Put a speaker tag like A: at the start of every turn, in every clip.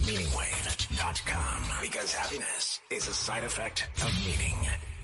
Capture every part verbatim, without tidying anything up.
A: meaning wave dot com. Because happiness is a side effect of meaning.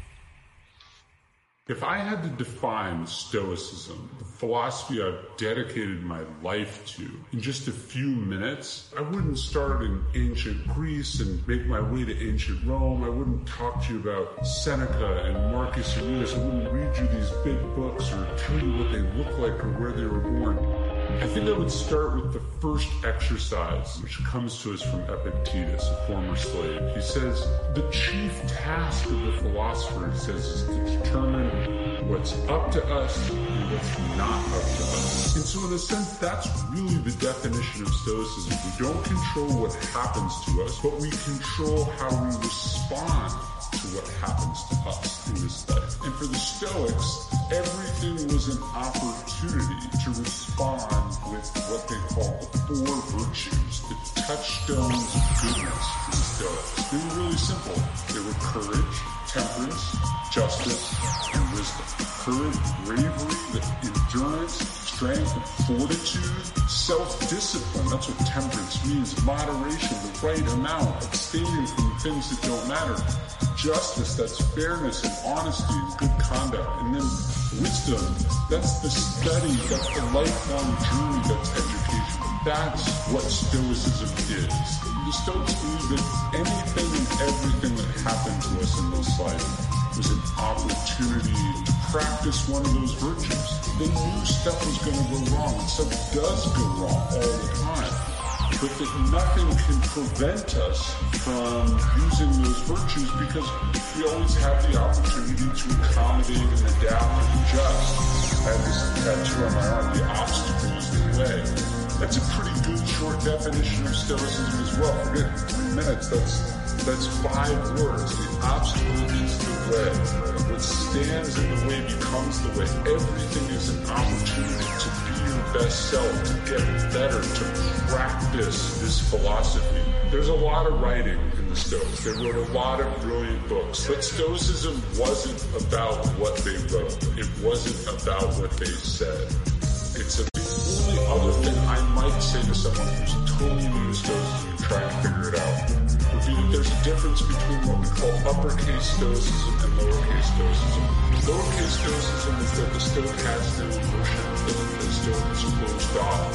B: If I had to define Stoicism, the philosophy I've dedicated my life to, in just a few minutes, I wouldn't start in ancient Greece and make my way to ancient Rome. I wouldn't talk to you about Seneca and Marcus Aurelius. I wouldn't read you these big books or tell you what they look like or where they were born. I think I would start with the first exercise, which comes to us from Epictetus, a former slave. He says, the chief task of the philosopher, he says, is to determine what's up to us and what's not up to us. And so in a sense, that's really the definition of Stoicism. We don't control what happens to us, but we control how we respond to what happens to us in this life. And for the Stoics, everything was an opportunity to respond with what they call the four virtues, the touchstones of goodness for the Stoics. They were really simple. They were courage, temperance, justice, and wisdom. Courage, bravery, the endurance, strength, fortitude, self-discipline. That's what temperance means. Moderation, the right amount, abstaining from the things that don't matter. Justice, that's fairness and honesty and good conduct. And then wisdom, that's the study, that's the lifelong journey, that's education. That's what Stoicism is. The Stoics believe that anything and everything that happened to us in this life was an opportunity to practice one of those virtues. They knew stuff was going to go wrong, and stuff does go wrong all the time. But that nothing can prevent us from using those virtues because we always have the opportunity to accommodate and adapt and adjust. I have this tattoo on my arm, the obstacle is the way. That's a pretty good short definition of Stoicism as well. Forget three minutes, that's that's five words. The obstacle is the way. What stands in the way becomes the way. Everything is an opportunity to be your best self, to get better, to practice this philosophy. There's a lot of writing in the Stoics. They wrote a lot of brilliant books. But Stoicism wasn't about what they wrote. It wasn't about what they said. It's a, the only other thing I might say to someone who's totally new to Stoicism and trying to figure it out would be that there's a difference between what we call uppercase Stoicism and lowercase Stoicism. Lowercase Stoicism is that the Stoic has no emotion, that the Stoic is closed off.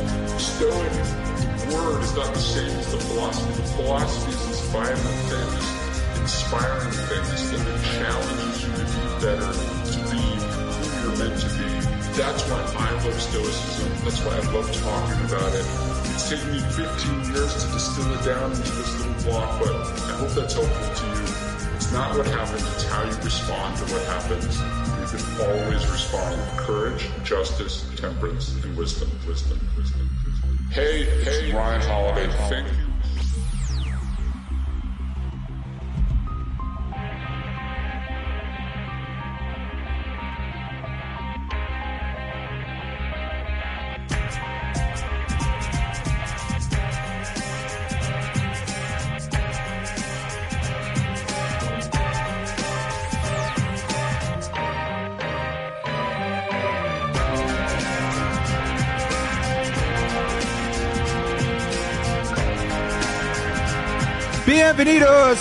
B: Stoic word is not the same as the philosophy. The philosophy is this violent thing, this inspiring thing, this thing that challenges you to be better, to be who you're meant to be. That's why I love Stoicism. That's why I love talking about it. It's taken me fifteen years to distill it down into this little block, but I hope that's helpful to you. It's not what happens, it's how you respond to what happens. You can always respond with courage, justice, temperance, and wisdom, wisdom, wisdom, wisdom. Hey, hey, Ryan Holiday, thank you.
C: Bienvenidos!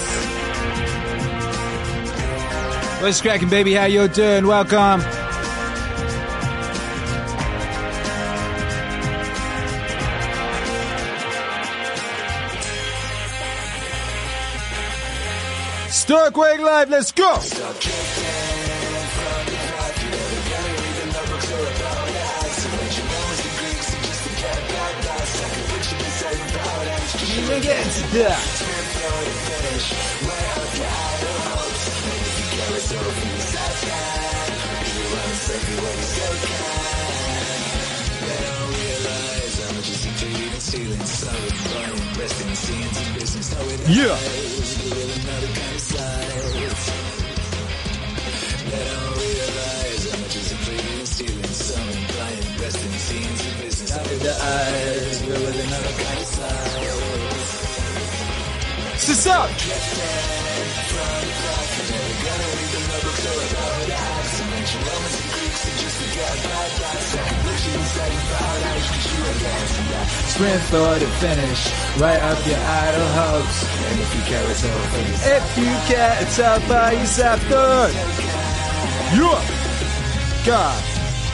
C: What's cracking, baby? How you doing? Welcome. Stoic Way Live, let's go! Against that. Yeah. What's up? sprint for the finish, right up your idle hopes. And if you care, it's all for yourself. If you care, it's all for yourself. Good. Yeah. God.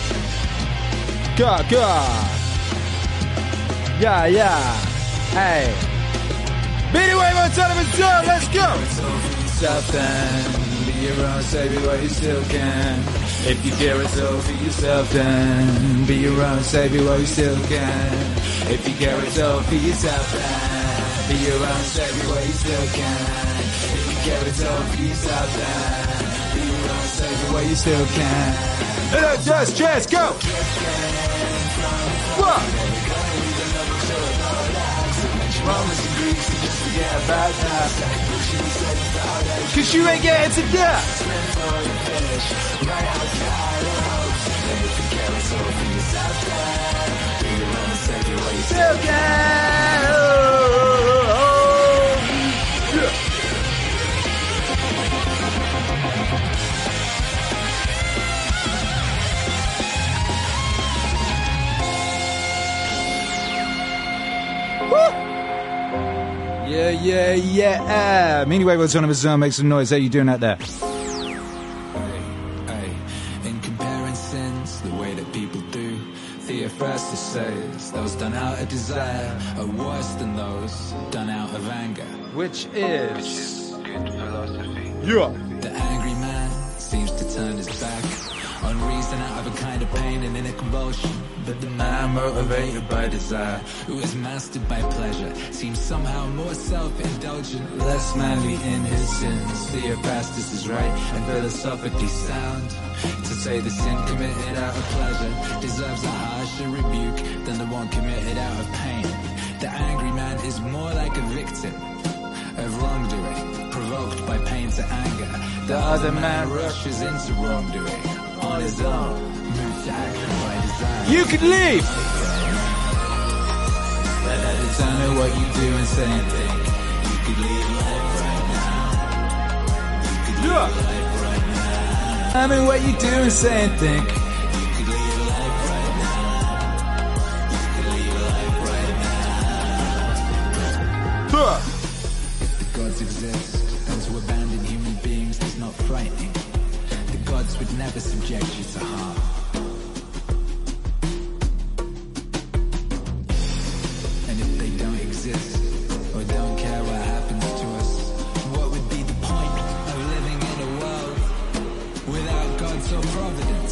C: God, God. Yeah, yeah. Hey. Beat away my son of a son. Let's go. Yourself then. Be your own savior while you still can. If you care, it's all for yourself then. Be your own savior while you still can. If you care, it's all for yourself then. Be your own savior while you still can. If you care, it's all for yourself then. Be your own savior while you still can. And I just, just go. What? Cause you ain't getting to death. Still can. Yeah, yeah, yeah. Anyway, what's on his zone? Make some noise. How you doing out there?
D: Hey, hey. In comparing sins, the way that people do, Theophrastus says those done out of desire are worse than those done out of anger.
C: Which is
D: good philosophy.
C: Yeah.
D: The angry man seems to turn his back on reason out of a kind of pain and in a convulsion. But the man motivated by desire, who is mastered by pleasure, seems somehow more self-indulgent, less manly in his sins. Theophrastus is right and philosophically sound to say the sin committed out of pleasure deserves a harsher rebuke than the one committed out of pain. The angry man is more like a victim of wrongdoing, provoked by pain to anger. The other man rushes into wrongdoing on his own, moved to action by desire.
C: You can leave.
D: Let that determine what you do and say and think. You could leave life right now. You could leave
C: Yeah.
D: life right now.
C: I mean, what you do and say and think.
D: You could leave life right now. You could leave life right now.
C: Huh.
D: If the gods exist, then to abandon human beings is not frightening. The gods would never subject you to harm. And if they don't exist, or don't care what happens to us, what would be the point of living in a world without gods or providence?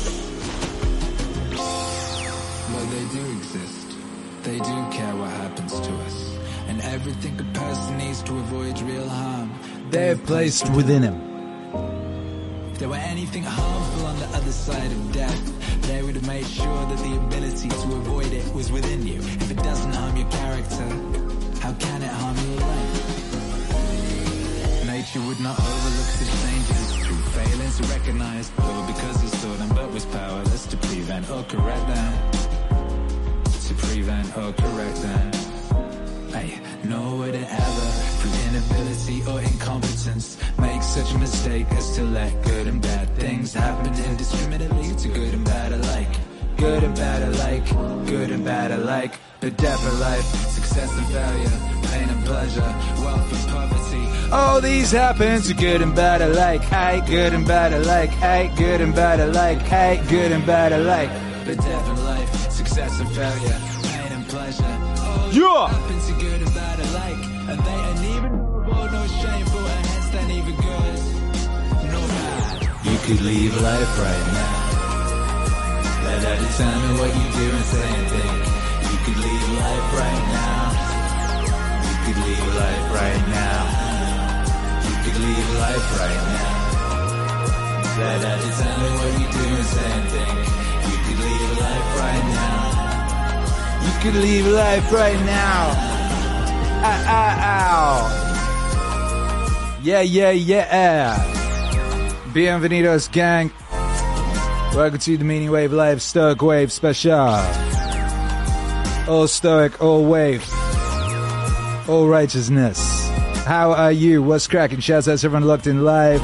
D: Well, they do exist. They do care what happens to us. And everything a person needs to avoid real harm,
C: They have placed within him.
D: if there were anything harmful on the other side of death, they would have made sure that the ability to avoid it was within you. If it doesn't harm your character, how can it harm your life? Nature would not overlook such dangers through failing to recognize, or because he saw them but was powerless to prevent or correct them. To prevent or correct them. Hey, nor would it ever, through inability or incompetence, make such a mistake as to let good and bad things happen indiscriminately to good and bad alike.
C: Good and bad alike. Good and bad alike.
D: But death or life, success and failure, pain and pleasure, wealth and poverty.
C: All these happen to good and bad alike. Hey, good and bad alike. Hey, good and bad alike. Hey, good and bad alike.
D: But death and life, success and failure, pain and pleasure. All
C: Yeah.
D: happen to good and bad alike. And they ain't even nor no shameful, and hence they're neither good nor bad.
C: You could leave life right now.
D: Let that determine what you do and say and think. You could leave life right now. You could leave life right now. You could leave life right now. Let that determine what you do and say and think. You could leave life right now.
C: You could leave life right now. Ow, ow, ow. Yeah, yeah, yeah. Bienvenidos, gang. Welcome to the Meaning Wave Live Stoic Wave Special. All stoic, all wave, all righteousness. How are you? What's cracking? Shouts out to everyone locked in live.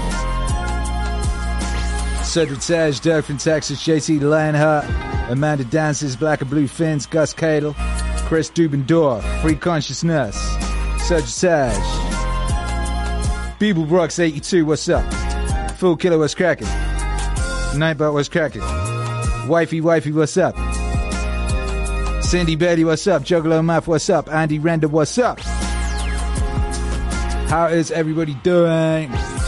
C: Cedric Sage, Dirk from Texas, J C Lionheart, Amanda Dances, Black and Blue Fins, Gus Cadle, Chris Dubendorf, Free Consciousness, Serge Sage, Beeble Brooks eighty-two, what's up? Full Killer, what's cracking? Nightbot, what's cracking? Wifey, Wifey, what's up? Cindy Betty, what's up? Juggalo Math, what's up? Andy Render, what's up? How is everybody doing?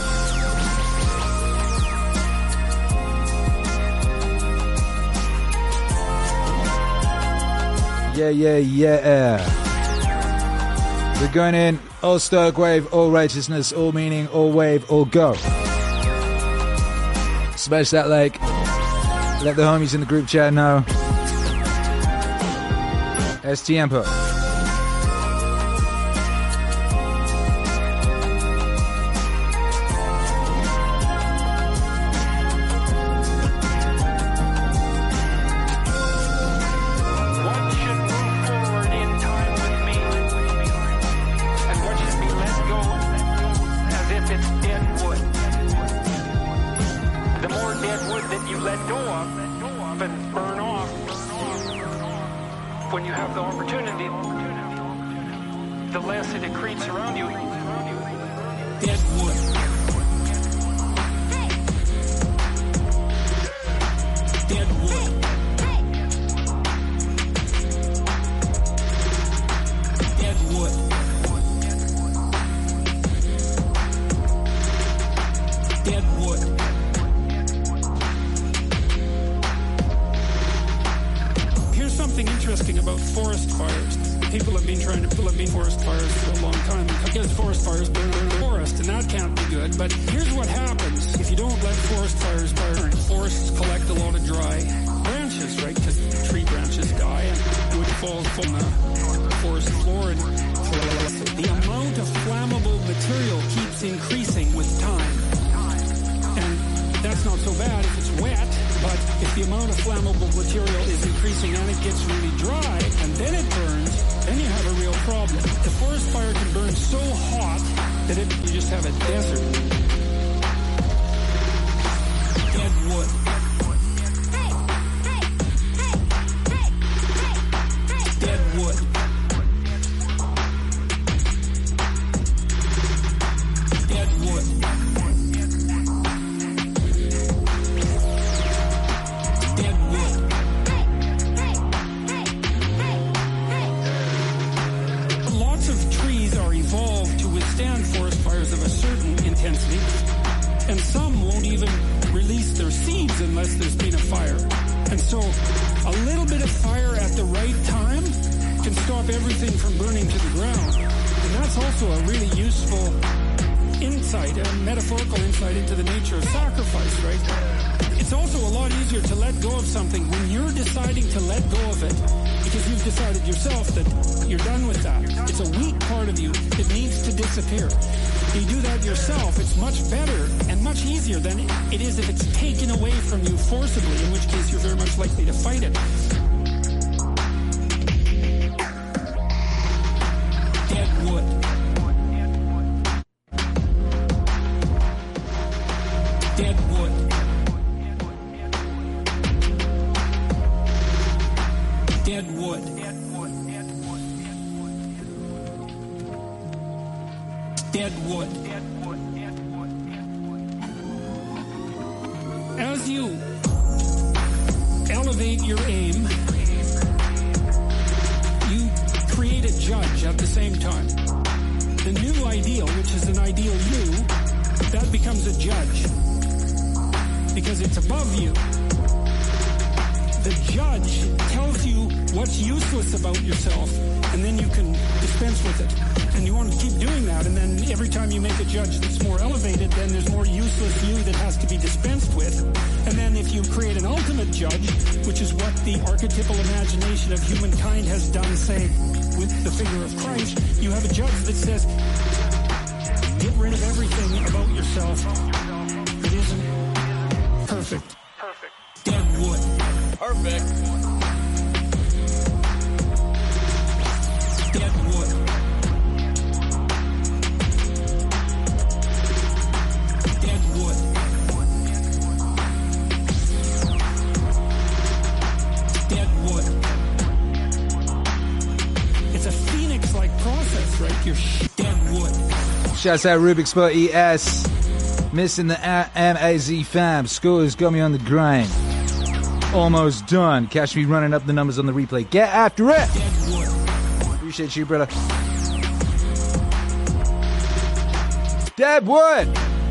C: Yeah, yeah, yeah. We're going in all stoic wave, all righteousness, all meaning, all wave, all go. Smash that like. Let the homies in the group chat know. Es tiempo. Shouts out Rubik Spot E S. Missing the M A Z fam. School has got me on the grind. Almost done. Catch me running up the numbers on the replay. Get after it. Appreciate you, brother. Deadwood.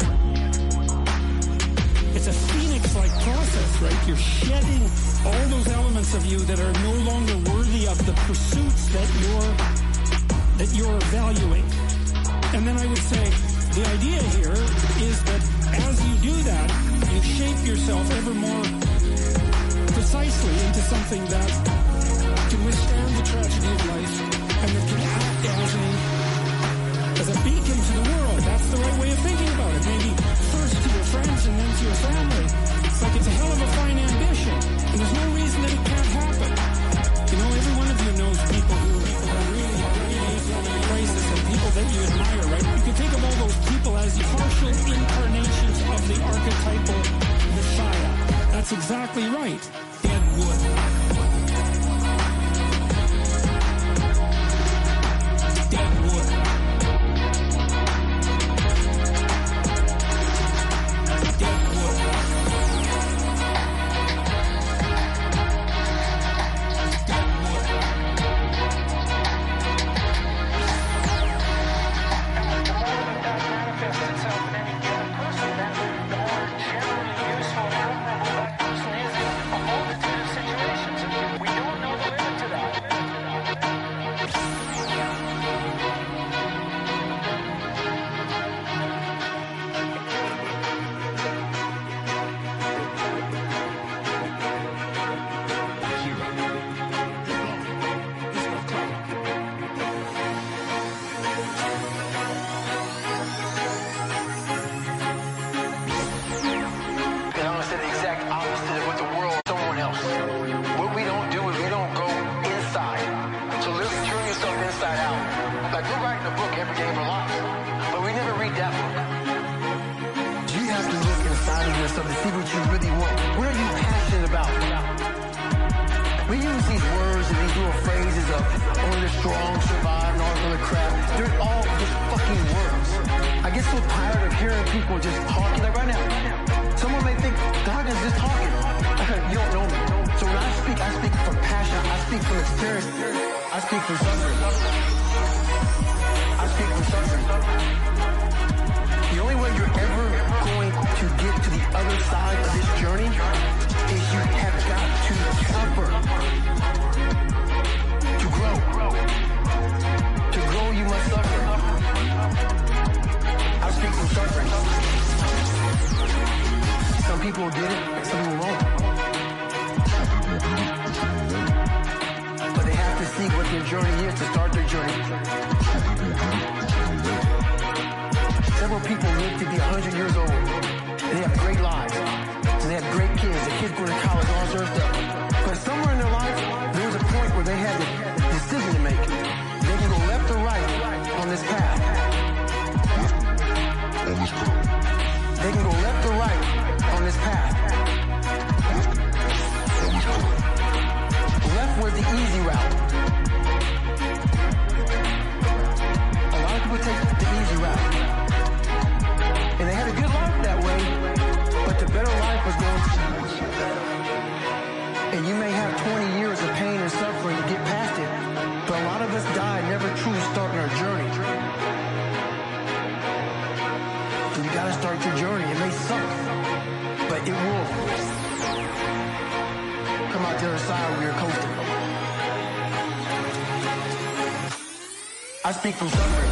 E: It's a phoenix-like process, right? You're shedding all those elements of you that are no longer worthy of the pursuits that you're that you're valuing. And then I would say the idea here is that as you do that, you shape yourself ever more precisely into something that can withstand the tragedy of life and that can act as a, as a beacon to the world. That's the right way of thinking about it. Maybe first to your friends and then to your family. It's like it's a hell of a fine ambition. And there's no reason that it can't happen. You know, every one of you knows people who are really, really in crisis and people that you admire, right? You can think of all those people as partial incarnations of the archetypal Messiah. That's exactly right. Deadwood. Deadwood. Deadwood.
F: I speak from suffering.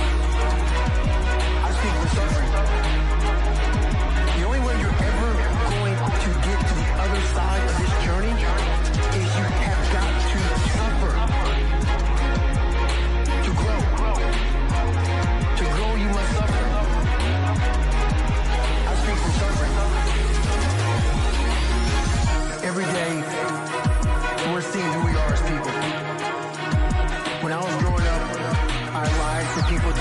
F: I speak from suffering. The only way you're ever going to get to the other side of this journey is you have got to suffer. To grow. To grow, you must suffer. I speak from suffering. Every day, we're seeing who we are as people. When I was growing up, I lied for people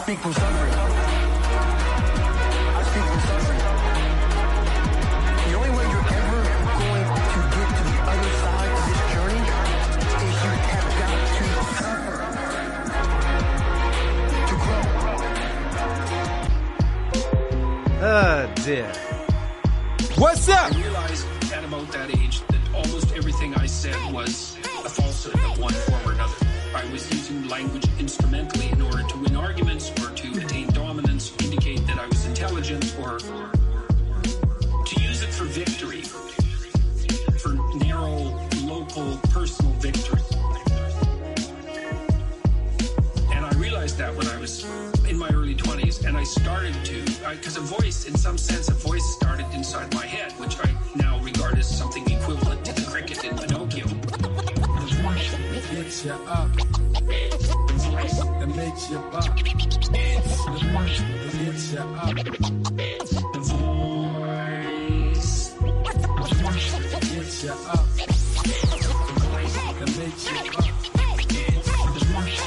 F: speak from suffering. I speak from suffering. The only way you're ever going to get to the other side of this journey is you have got to suffer to grow.
C: Oh dear. What's up?
E: I realized at about that age that almost everything I said was a falsehood of one form or another. I was using language instrumentally in order to win arguments or to attain dominance, indicate that I was intelligent, or to use it for victory, for narrow, local, personal victory. And I realized that when I was in my early twenties, and I started to, because a voice, in some sense, a voice started inside my head, which I now regard as something equivalent to the cricket in Pinocchio.
G: Makes you up. The voice that makes you up. The voice that makes you up.
E: The voice.
G: The voice that makes you up. The voice that makes you up. The voice.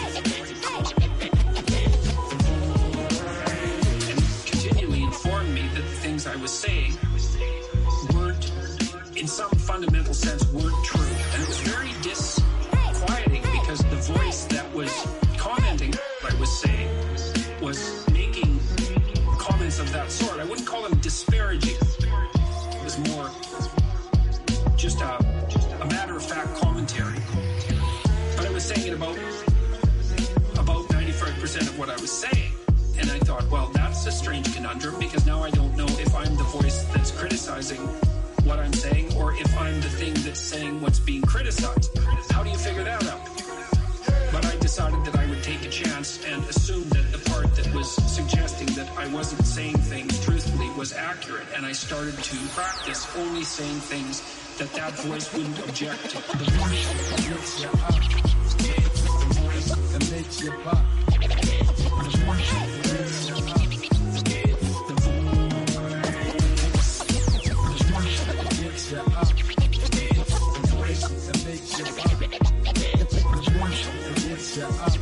E: And continually informed me that the things I was saying weren't, in some fundamental sense, weren't true. And it was very disquieting because the voice that was commenting what I was saying was making comments of that sort. I wouldn't call them disparaging. It was more just a, a matter-of-fact commentary. But I was saying it about, about ninety-five percent of what I was saying. And I thought, well, that's a strange conundrum because now I don't know if I'm the voice that's criticizing what I'm saying or if I'm the thing that's saying what's being criticized. How do you figure that out? But I decided that I would take a chance and assume that the part that was suggesting that I wasn't saying things truthfully was accurate. And I started to practice only saying things that that voice wouldn't object to.
G: The voice that makes you up. The voice that makes you up. The voice that makes you up.
E: The voice.
G: The voice that makes you up. The voice that makes you up. The voice that makes you up.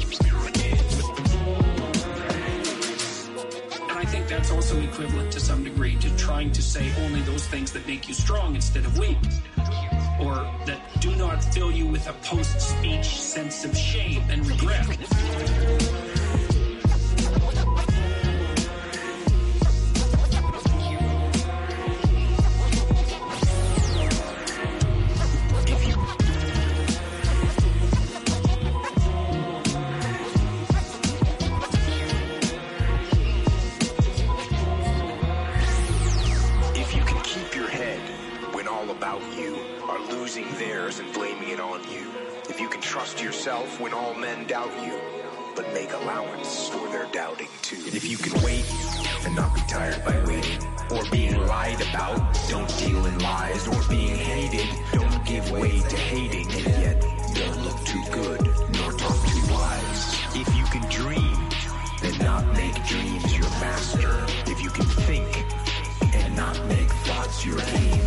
E: And I think that's also equivalent to some degree to trying to say only those things that make you strong instead of weak, or that do not fill you with a post-speech sense of shame and regret.
A: When all men doubt you, but make allowance for their doubting too. If you can wait and not be tired by waiting, or being lied about, don't deal in lies, or being hated, don't give way to hating, and yet don't look too good, nor talk too wise. If you can dream, then not make dreams your master. If you can think, and not make thoughts your aim.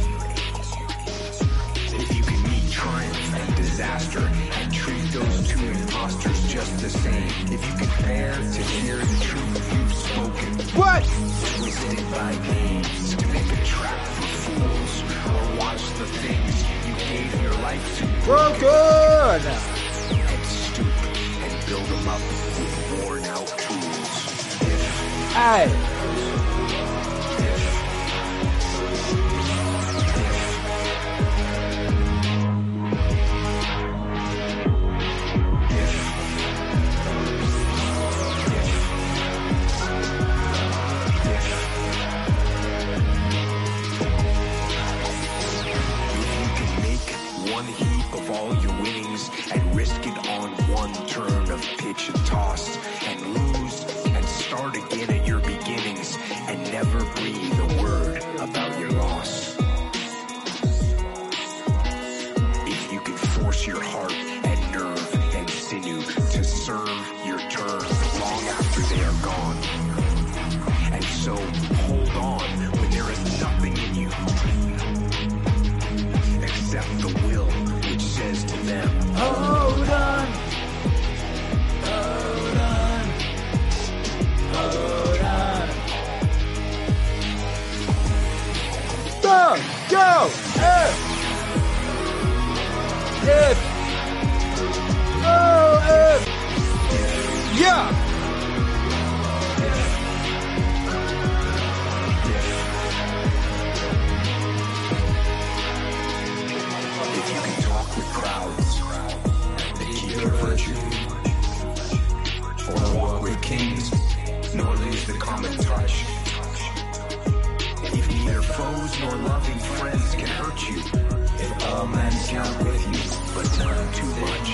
A: If you can meet triumph and disaster, and treat those two imposters just the same. If you can bear to hear the truth you've spoken.
C: What?
A: Twisted by games to make a trap for fools. Or watch the things you gave your life to.
C: Well, good.
A: And stoop and build them up with worn out tools. If,
C: Hey.
A: all your winnings and risk it on one turn of pitch and toss and lose and start again at your beginning.
C: Go! If! If! Oh, if! Yeah!
A: If you can talk with crowds, keep your virtue. Or walk with kings, nor lose the common touch. If neither foes nor loving friends can hurt you, if all men count with you, but none too much.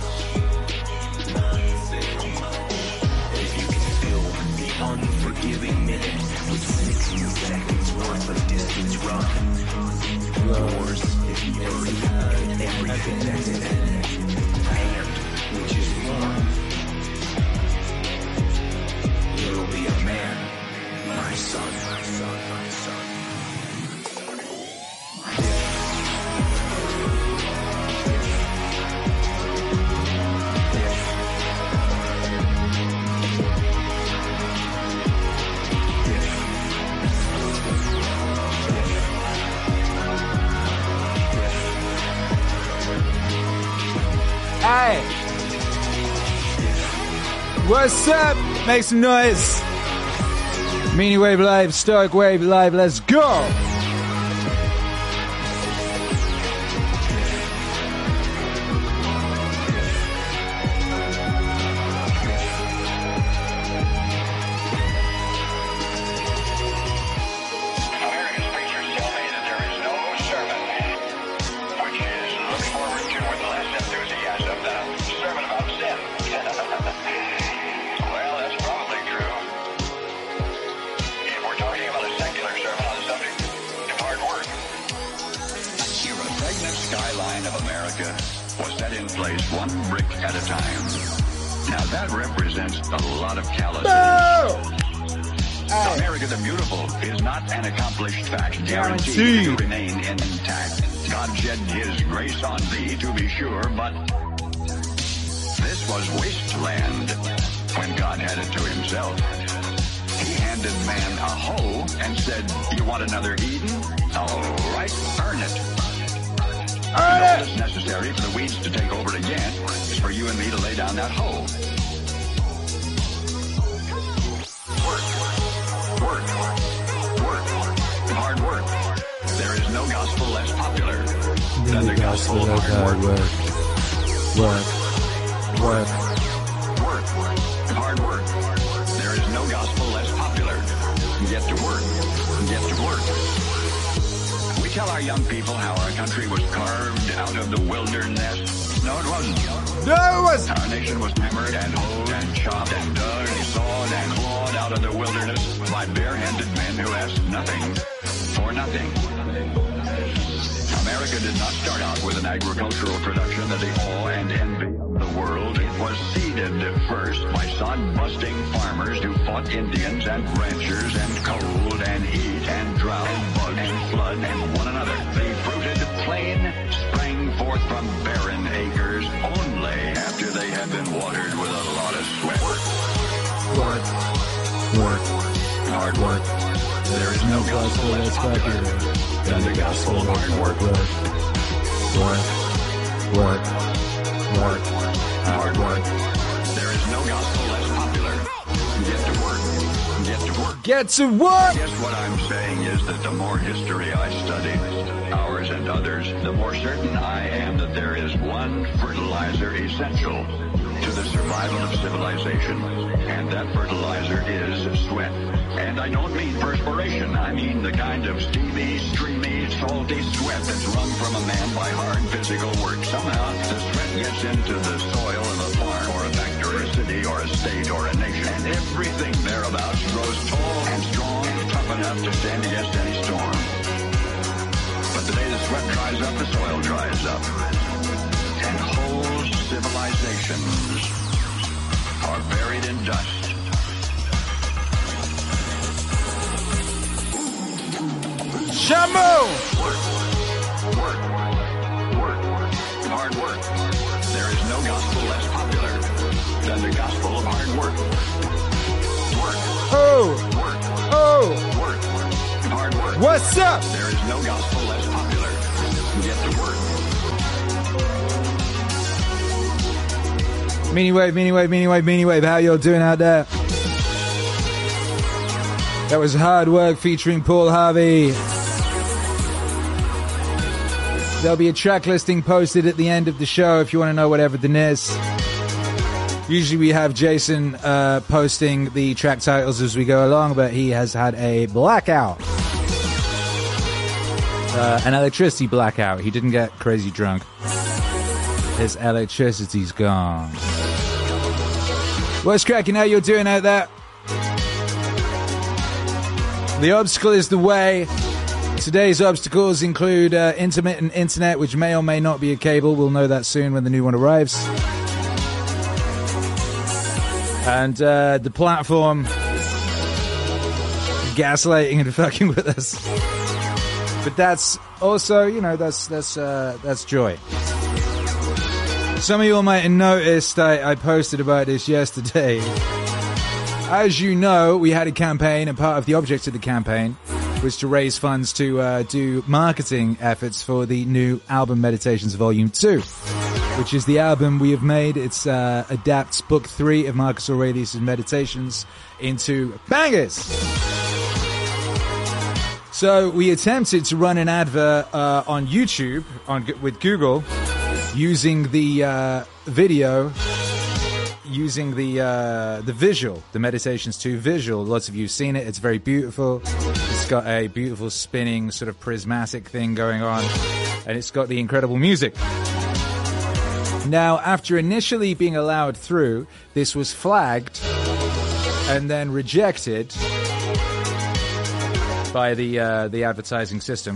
A: If you can fill the unforgiving minute with sixty seconds worth of distance run, yours is the earth and everything that's in it, hand which is warm. You'll be a man, my son, my son, my son.
C: Hey! What's up? Make some noise. Meanie Wave Live, Stoic Wave Live, let's go!
D: Guaranteed to remain intact. God shed his grace on thee, to be sure, but this was wasteland when God had it to himself. He handed man a hoe and said, you want another Eden? All right, earn it.
C: Earn
D: all
C: it!
D: that's necessary for the weeds to take over again is for you and me to lay down that hoe. Work, work, work, hard work. There is no gospel less popular than the gospel of hard work.
C: Work. Work.
D: Work. Hard work. There is no gospel less popular. Get to work. Get to work. We tell our young people how our country was carved out of the wilderness. No, it wasn't.
C: No, it wasn't.
D: Our nation was hammered and hoed and chopped and dug and sawed and clawed out of the wilderness by barehanded men who asked nothing for nothing. America did not start out with an agricultural production that the awe and envy of the world. It was seeded first by sod-busting farmers who fought Indians and ranchers and cold and heat and drought and bug and flood and one another. The fruited plain sprang forth from barren acres only after they had been watered with a lot of sweat.
C: Work. Work.
D: Hard work. There is no gospel less popular than the gospel of hard work.
C: Work. Work. Work. Work.
D: Hard work. There is no gospel less popular. Get to work. Get to work.
C: Get to work!
D: Guess what I'm saying is that the more history I study, ours and others, the more certain I am that there is one fertilizer essential to the survival of civilization, and that fertilizer is sweat. And I don't mean perspiration, I mean the kind of steamy, streamy, salty sweat that's wrung from a man by hard physical work. Somehow, the sweat gets into the soil of a farm or a factory, or a city, or a state, or a nation, and everything thereabouts grows tall and strong and tough enough to stand against any storm. But the day the sweat dries up, the soil dries up. And whole civilizations are buried in dust.
C: Shamu!
D: Work, work, work, hard work. There is no gospel less popular than the gospel of hard work. Work,
C: Oh!
D: work,
C: Oh!
D: work, hard work.
C: What's up?
D: There is no gospel less
C: Meanie Wave, Meanie Wave, Meanie Wave, Meanie Wave. How y'all doing out there? That was Hard Work featuring Paul Harvey. There'll be a track listing posted at the end of the show if you want to know what everything is. Usually we have Jason uh, posting the track titles as we go along, but he has had a blackout. Uh, an electricity blackout. He didn't get crazy drunk. His electricity's gone. What's cracking? How you're doing out there? The obstacle is the way. Today's obstacles include uh, intermittent internet, which may or may not be a cable. We'll know that soon when the new one arrives. And uh, the platform gaslighting and fucking with us. But that's also, you know, that's that's uh, that's joy. Some of you all might have noticed I, I posted about this yesterday. As you know, we had a campaign, and part of the object of the campaign was to raise funds to uh, do marketing efforts for the new album Meditations Volume two, which is the album we have made. It's uh, adapts book three of Marcus Aurelius' Meditations into bangers. So we attempted to run an advert uh, on YouTube on with Google using the uh, video, using the uh, the visual, the Meditations two visual. Lots of you have seen it. It's very beautiful. It's got a beautiful spinning sort of prismatic thing going on, and it's got the incredible music. Now, after initially being allowed through, this was flagged and then rejected by the uh, the advertising system.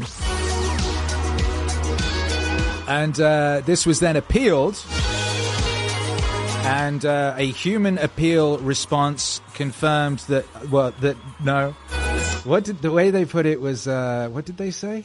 C: And uh, this was then appealed, and uh, a human appeal response confirmed that, well, that, no. What did, the way they put it was, uh, what did they say?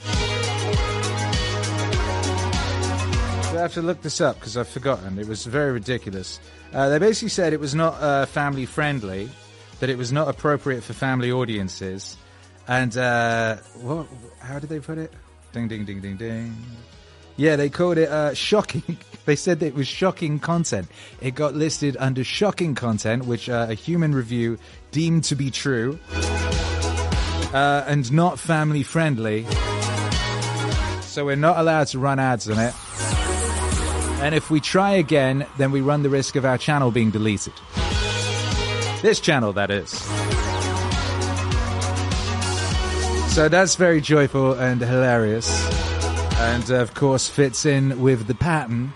C: I have to look this up because I've forgotten. It was very ridiculous. Uh, they basically said it was not uh, family friendly, that it was not appropriate for family audiences, and uh, what? How did they put it? Ding, ding, ding, ding, ding. Yeah, they called it uh, shocking. They said that it was shocking content. It got listed under shocking content, which uh, a human review deemed to be true, uh, and not family friendly. So we're not allowed to run ads on it. And if we try again, then we run the risk of our channel being deleted. This channel, that is. So that's very joyful and hilarious. And, uh, of course, fits in with the pattern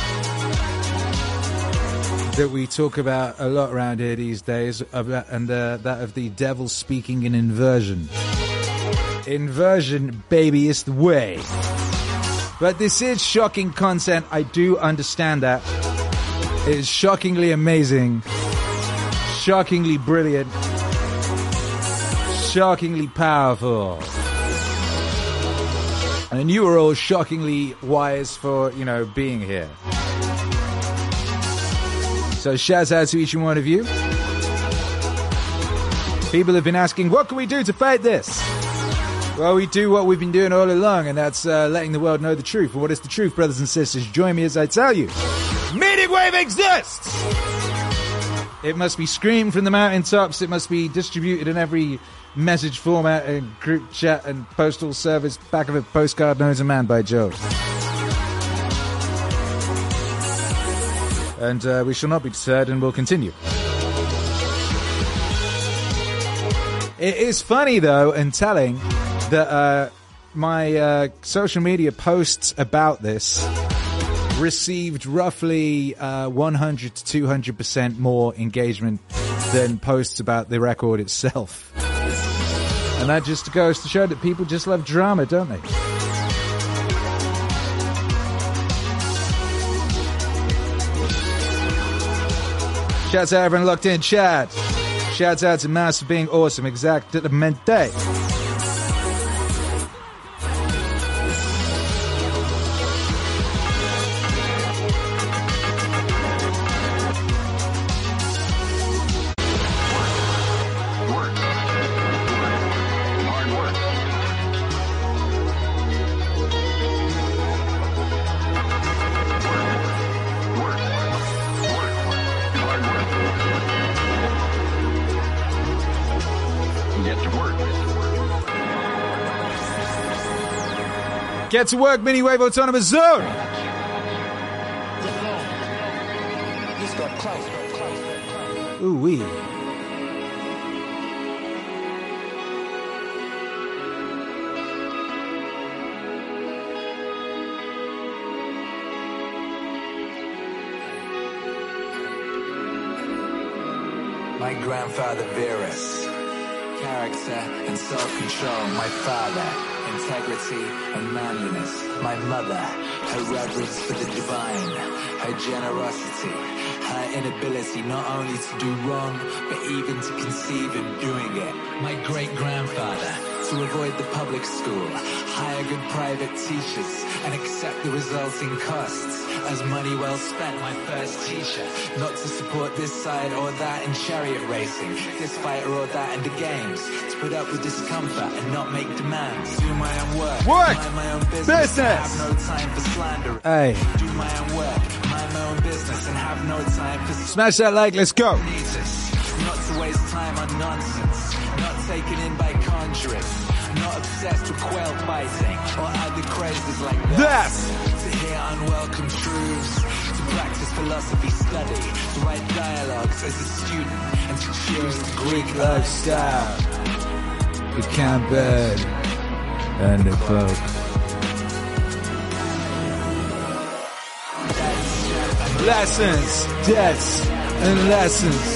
C: that we talk about a lot around here these days, about, and uh, that of the devil speaking in inversion. Inversion, baby, is the way. But this is shocking content. I do understand that. It is shockingly amazing, shockingly brilliant, shockingly powerful. And you are all shockingly wise for, you know, being here. So shouts out to each and one of you. People have been asking, what can we do to fight this? Well, we do what we've been doing all along, and that's uh, letting the world know the truth. And what is the truth, brothers and sisters? Join me as I tell you. Meaning Wave exists! It must be screamed from the mountaintops. It must be distributed in every message format and group chat and postal service. Back of a postcard knows a man, by Jove. And uh, we shall not be deterred, and we'll continue. It is funny, though, and telling that uh, my uh, social media posts about this received roughly uh, one hundred to two hundred percent more engagement than posts about the record itself. And that just goes to show that people just love drama, don't they? Shouts out everyone locked in chat. Shouts out to Mass for being awesome. Exactamente. Get to work, Miniwave Autonomous Zone. Ooh wee.
D: My grandfather Verus, character and self-control. My father, integrity and manliness. My mother, her reverence for the divine, her generosity, her inability not only to do wrong, but even to conceive of doing it. My great-grandfather, to avoid the public school, hire good private teachers, and accept the resulting costs as money well spent. My first teacher, not to support this side or that in chariot racing, this fighter or that in the games, to put up with discomfort and not make demands. Do my own work,
C: work.
D: mind my own business,
C: business.
D: And have no time for slander.
C: Hey.
D: Do my own work, mind my own business, and have no time for
C: smash that like, let's go.
D: Not to waste time on nonsense, not taken in by conjuring, not obsessed with quail fighting or other crazes like that. To hear unwelcome truths, to practice philosophy study, to write dialogues as a student, and to choose the Greek lifestyle.
C: The camp bed and the cloak. Lessons, debts, and lessons.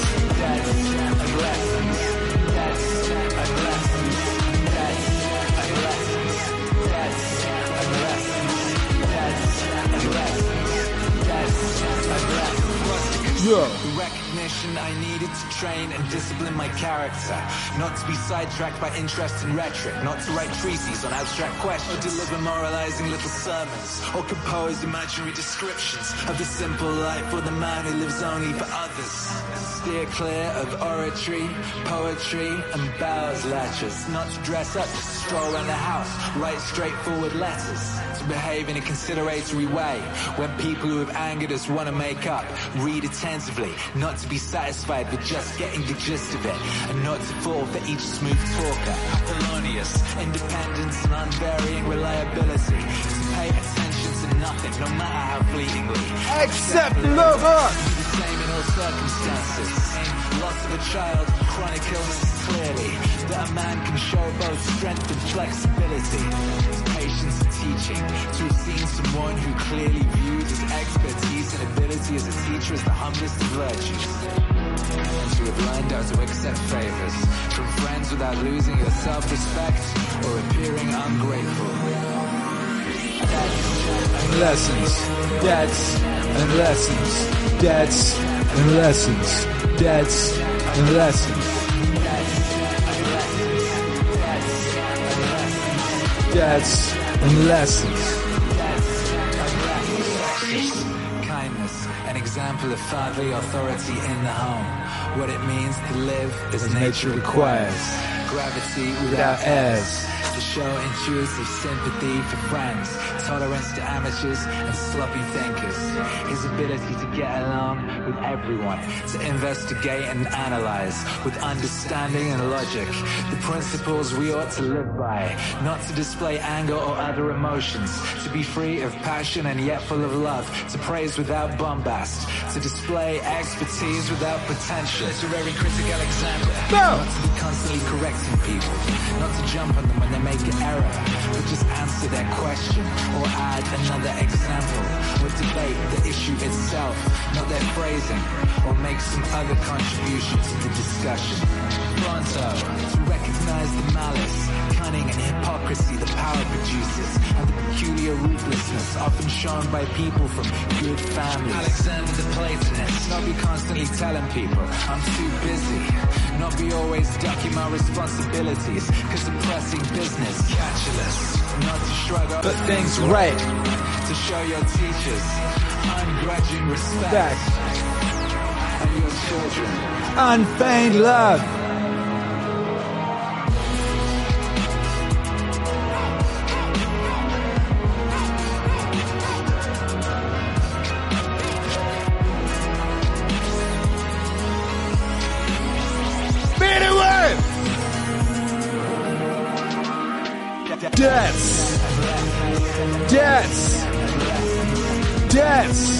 C: Yo.
D: The recognition I needed to train and discipline my character, not to be sidetracked by interest in rhetoric, not to write treatises on abstract questions, or deliver moralizing little sermons, or compose imaginary descriptions of the simple life or the man who lives only for others. Steer clear of oratory, poetry, and bows latches, not to dress up, just to stroll around the house, write straightforward letters, to behave in a consideratory way when people who have angered us want to make up, read attentively, not to be satisfied with just getting the gist of it, and not to fall for each smooth talker. Apollonius, independence and unvarying reliability, to pay attention to nothing, no matter how fleetingly.
C: Accept lover!
D: The same in all circumstances. Loss of a child, chronic illness clearly, that a man can show both strength and flexibility. Patience and teaching, to have seen someone who clearly viewed his expertise and ability as a teacher as the humblest of virtues. And to have learned how to accept favors from friends without losing your self-respect or appearing ungrateful.
C: And lessons, debts, and lessons, debts, and lessons, debts, and lessons, debts, and lessons.
D: Kindness, an example of fatherly authority in the home. What it means to live as, as nature, nature requires. requires. Gravity without, without airs. To show intuitive sympathy for friends, tolerance to amateurs and sloppy thinkers. His ability to get along with everyone, to investigate and analyze with understanding and logic the principles we ought to live by, not to display anger or other emotions, to be free of passion and yet full of love, to praise without bombast, to display expertise without pretension. Literary critical example.
C: No.
D: Not to be constantly correcting people, not to jump on them when they make an error, but just answer their question or add another example or debate the issue itself, not their phrasing, or make some other contribution to the discussion. Pronto, to recognize the malice, cunning and hypocrisy the power produces, and the peculiar ruthlessness often shown by people from good families. Alexander the Platonist, not be constantly telling people I'm too busy, not be always ducking my responsibilities cause of pressing business, catchless, not to shrug off
C: but things right,
D: to show your teachers ungrudging respect,
C: Back.
D: and your children
C: unfeigned love. Debts Dance. Dance.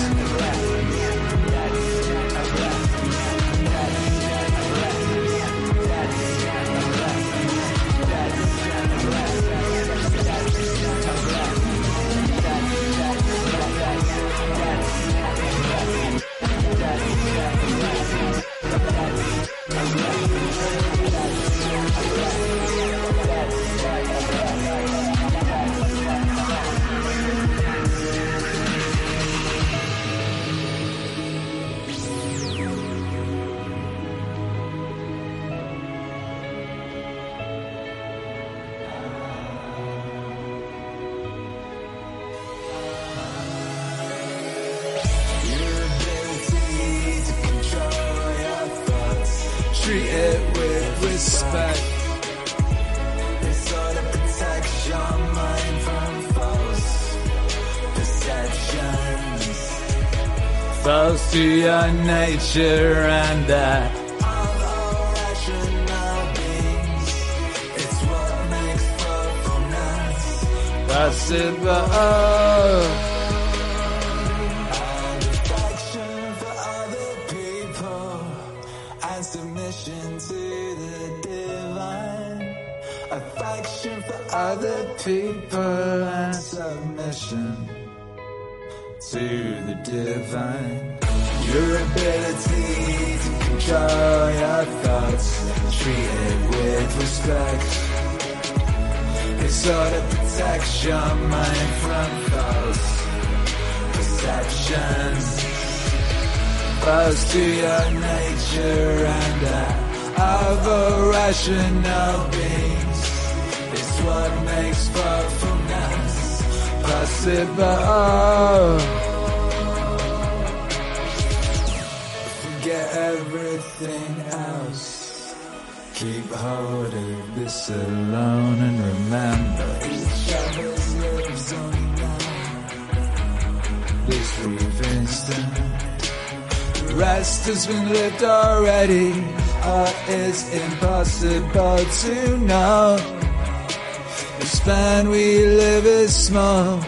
C: Treat it with respect. It's all to protect your mind from false perceptions. False to your nature and that of all rational beings. It's what makes thoughtfulness possible. Submission to the divine, affection for other people, and submission to the divine. Your ability to control your thoughts, treat it with respect. It sort of protects your mind from false perceptions. Close to your nature and that of a rational beings. It's what makes thoughtfulness possible. Forget everything else. Keep hold of this alone and remember each other's lives only now. This brief instant. Rest has been lived already, or is impossible to know. The span we live is small,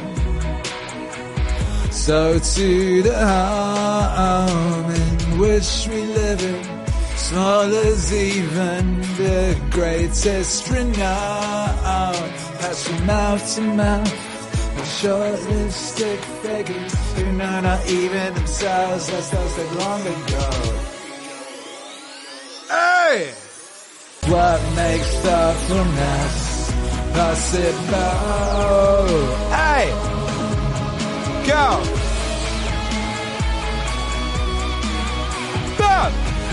C: so to the home in which we live in, small as even the greatest renown. Pass from mouth to mouth. Short-lived stick figures who know not even themselves, lest those that long ago. Hey! What makes thoughtfulness possible? Hey! Go! Stop!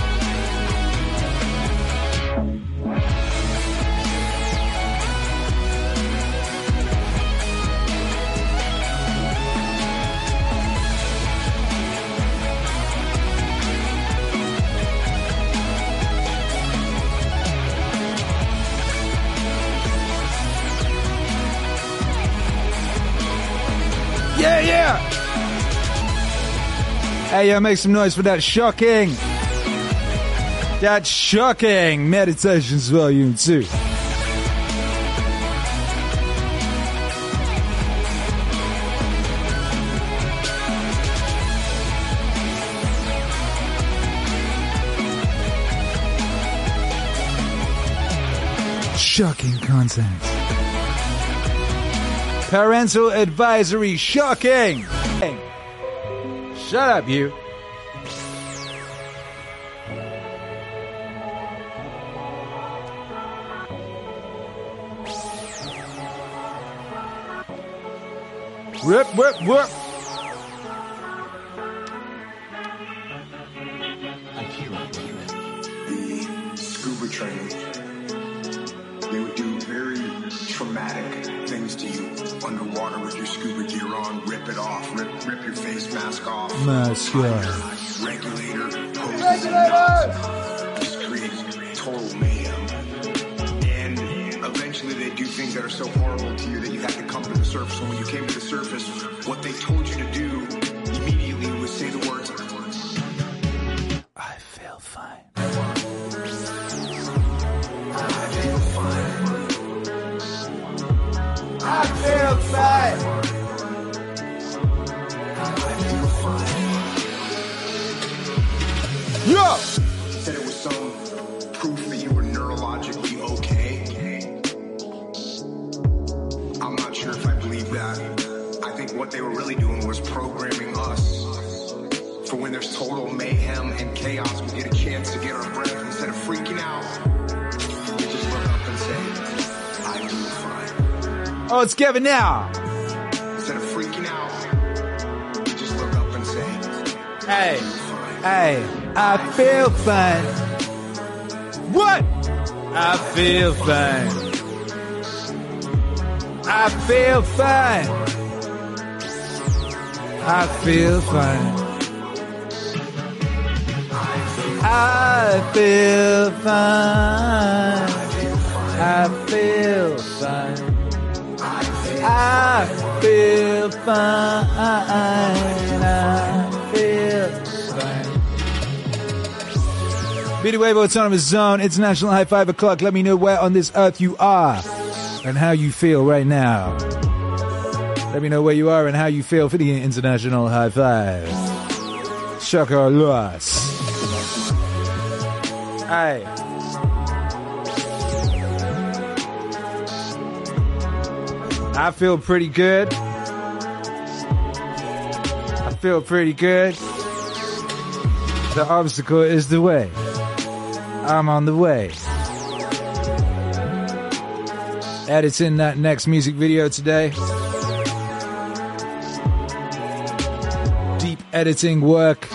C: Yeah, yeah! Hey, yo, make some noise for that shocking. That shocking Meditations Volume two. Shocking content. Parental advisory, shocking! Hey, shut up, you. Whip, whip, whip.
A: The scuba training, they would do very traumatic things to you underwater with your scuba gear on, rip it off, rip, rip your face mask off,
C: mask off,
A: regulator, hoses and nuts, just create total mayhem. And eventually they do things that are so horrible to you that you have to come to the surface. And when you came to the surface, what they told you to do immediately was say the words,
C: I feel fine.
A: I feel fine.
C: I feel feel fine. Yo!
A: Said it was some proof that you were neurologically okay. I'm not sure if I believe that. I think what they were really doing was programming us for when there's total mayhem and chaos, we get a chance to get our breath. Instead of freaking out, we just look up and say, I feel fine.
C: Oh, it's Kevin now.
A: Instead of freaking out, we just look up and say,
C: Hey,
A: I feel fine.
C: hey, I feel fine. What? I feel fine. I feel fine. I feel fine. I feel fine. I feel fine. I feel fine. I feel fine. Beat Wave Autonomous Zone, International High Five o'clock. Let me know where on this earth you are and how you feel right now. Let me know where you are and how you feel for the International High Five. Shaka loss. Hey. I feel pretty good. I feel pretty good. The obstacle is the way. I'm on the way. Editing that next music video today. Deep editing work.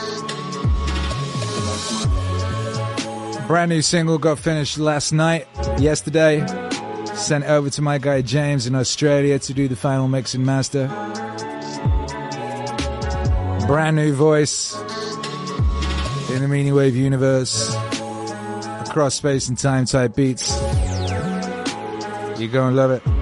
C: Brand new single got finished last night, yesterday. Sent over to my guy James in Australia to do the final mix and master. Brand new voice in the Meaning Wave universe. Across space and time type beats. You're gonna love it.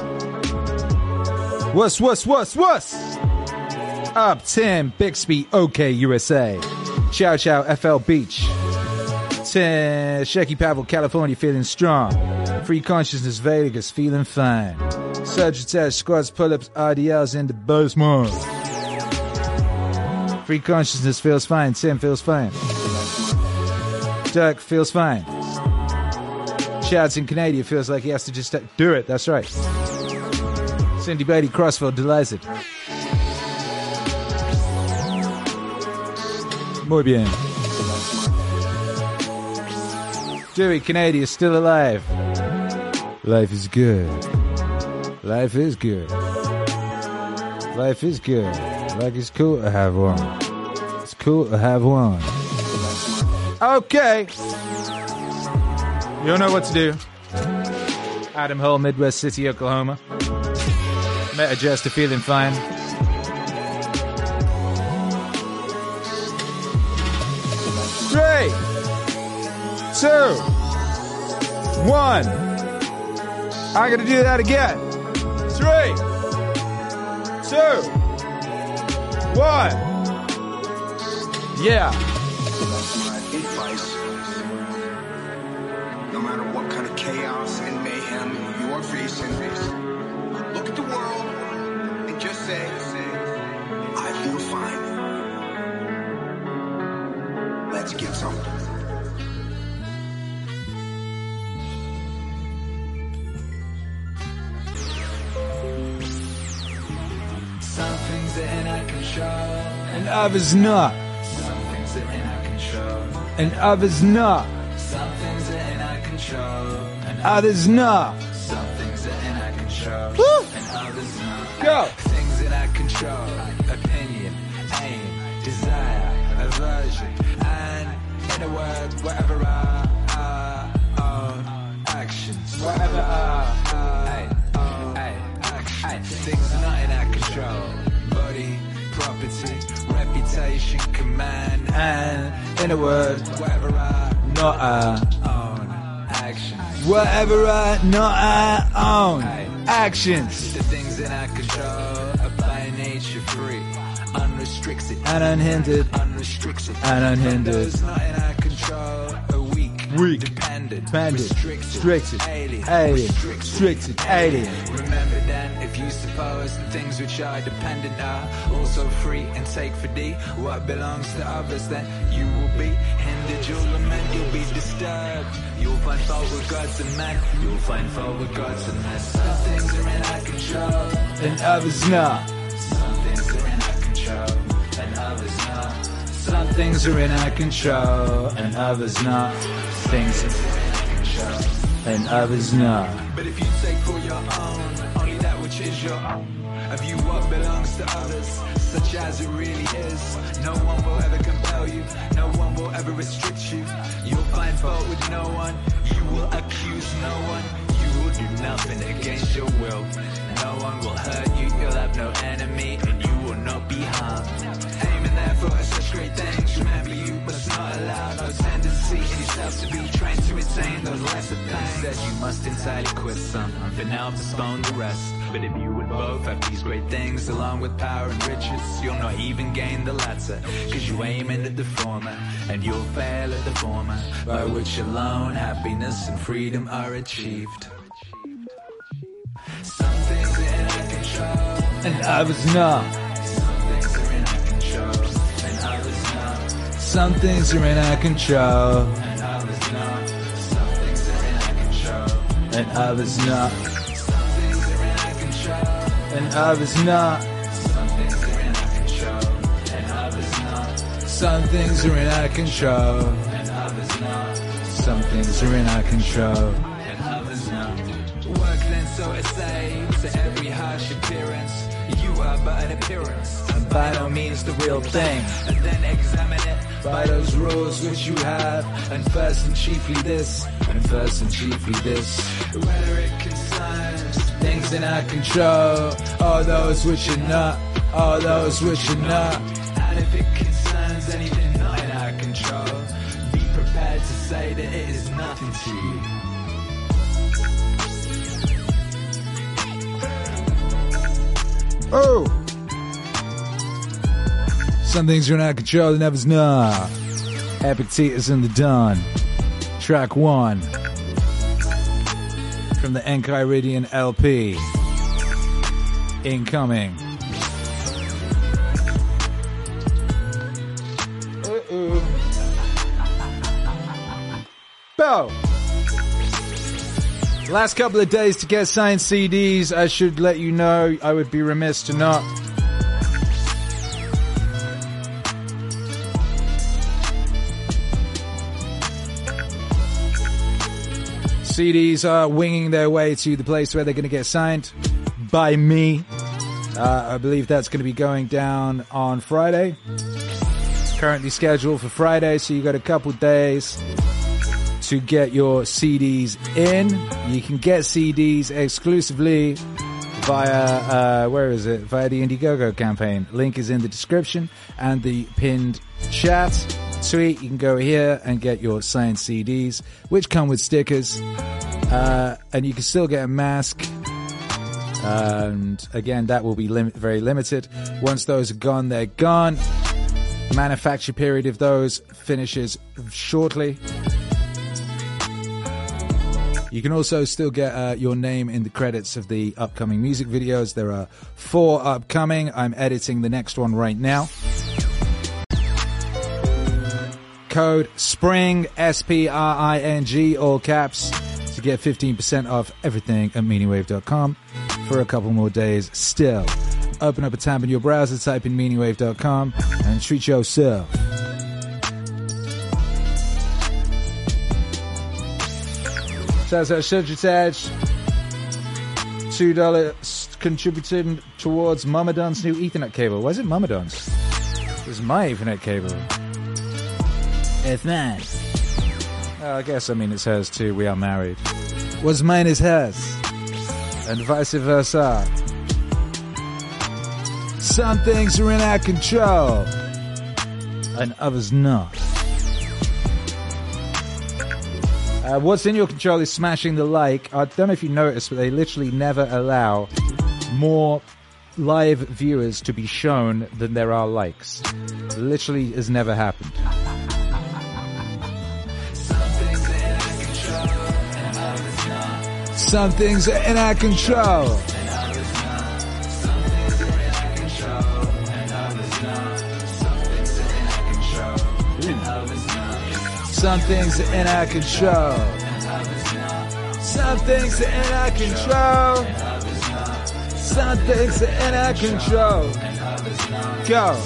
C: What's, what's, what's, what's? Up Tim Bixby, OK U S A. Chow Chow F L Beach. Shecky Pavel, California, feeling strong. Free Consciousness, Vegas, feeling fine. Sagittarius, squats, pull-ups, R D Ls in the basement. Free Consciousness feels fine. Tim feels fine. Dirk feels fine. Shouts in Canada feels like he has to just do it. That's right. Cindy Beatty, Crossville, delighted. Muy bien. Dewey, Canada is still alive. Life is good. Life is good. Life is good. Like it's cool to have one. It's cool to have one. Okay. You don't know what to do. Adam Hull, Midwest City, Oklahoma. Meta Jester, feeling fine. Three. Two, one. I'm gonna do that again. Three, two, one. Yeah.
A: Advice. No matter what kind of chaos and mayhem you are facing, look at the world and just say, I feel fine. Let's get something.
D: Some things are in our control,
C: And others not.
D: some things are in our control.
C: And others not.
D: Some things are in our control, and
C: Others not.
D: some things are in our control,
C: Woo!
D: and others not.
C: Go.
D: Things in our control, opinion, aim, desire, aversion, and in a word, whatever our, our own actions, whatever our, ay, ay, actions. Things are not in our control. Body, property, reputation, command,
C: And in a word,
D: whatever our
C: not our.
D: own actions.
C: Whatever I, not our own. Actions.
D: The things in our control are by nature free, unrestricted,
C: And unhindered.
D: unrestricted,
C: And unhindered.
D: Those not in our control are weak,
C: Weak.
D: dependent,
C: Dependent.
D: restricted,
C: Restricted.
D: alien,
C: Alien.
D: restricted,
C: Restricted. Alien.
D: Remember then, if if you suppose the things which are dependent are also free and take for thee what belongs to others, then you will be hindered, you'll lament, you'll be disturbed. You'll find fault with gods and men, you'll find fault with gods and men. Some things are in our control,
C: and others not.
D: Some things are in our control, and others not.
C: Some things are in our control, and others not. Things are in our control, and others not.
D: But if you take for your own only that which is your own, a view what belongs to others, such as it really is, no one will ever compel you, no one will ever restrict you. You'll find fault with no one, you will accuse no one, you will do nothing against your will. No one will hurt you, you'll have no enemy, and you will not be harmed. Aiming therefore at such great things, remember you must not allow no tendency in yourself to be trained to attain those lesser things. Said you must entirely quit some, and for now postpone the rest. But if you would both have these great things along with power and riches, you'll not even gain the latter, cause you aiming at the former, and you'll fail at the former, by which alone happiness and freedom are achieved. Some things are in our control,
C: and others not.
D: Some things are in our control,
C: Some things are in our control,
D: and others not. Some things are in our control,
C: and others not.
D: some things are in our control,
C: And others not.
D: some things are in our control, and others not.
C: Some things are in our control.
D: And others not.
C: Some things are in our control.
D: And others not. Work then, so to say, to every harsh appearance, you are but an appearance,
C: And by no means the real thing.
D: and then examine it
C: By those rules which you have. And first and chiefly this. And first and chiefly this.
D: whether it concerns
C: Things in our control. All those which are not. All those which are not.
D: and if it concerns anything not in our control, be prepared to say that it is nothing to you.
C: Oh! Some things are in our control and others not. Epictetus and the Dawn. Track one. From the Enchiridion L P. Incoming. Uh-oh. Bo! Last couple of days to get signed C Ds. I should let you know. I would be remiss to not. C Ds are winging their way to the place where they're going to get signed by me. Uh, I believe that's going to be going down on Friday. Currently scheduled for Friday, so you got a couple days to get your C Ds in. You can get C Ds exclusively via, uh, where is it? Via the Indiegogo campaign. Link is in the description and the pinned chat. Sweet, you can go here and get your signed C Ds, which come with stickers. Uh, and you can still get a mask. And again, that will be lim- very limited. Once those are gone, they're gone. Manufacture period of those finishes shortly. You can also still get uh, your name in the credits of the upcoming music videos. There are four upcoming. I'm editing the next one right now. Code SPRING, S P R I N G, all caps, to get fifteen percent off everything at meaning wave dot com for a couple more days still. Open up a tab in your browser, type in meaning wave dot com, and treat yourself. Says Shudgetage, two dollars contributing towards Mamadon's new Ethernet cable. Why is it Mamadon's? This is my Ethernet cable. It's nice. Well, I guess, I mean, it's hers too. We are married. What's mine is hers. And vice versa. Some things are in our control. And others not. Uh, what's in your control is smashing the like. I don't know if you noticed, but they literally never allow more live viewers to be shown than there are likes. Literally has never happened. Some things are in our control. Some things are in our control. Some things are in our control. Some things are in our control. Go.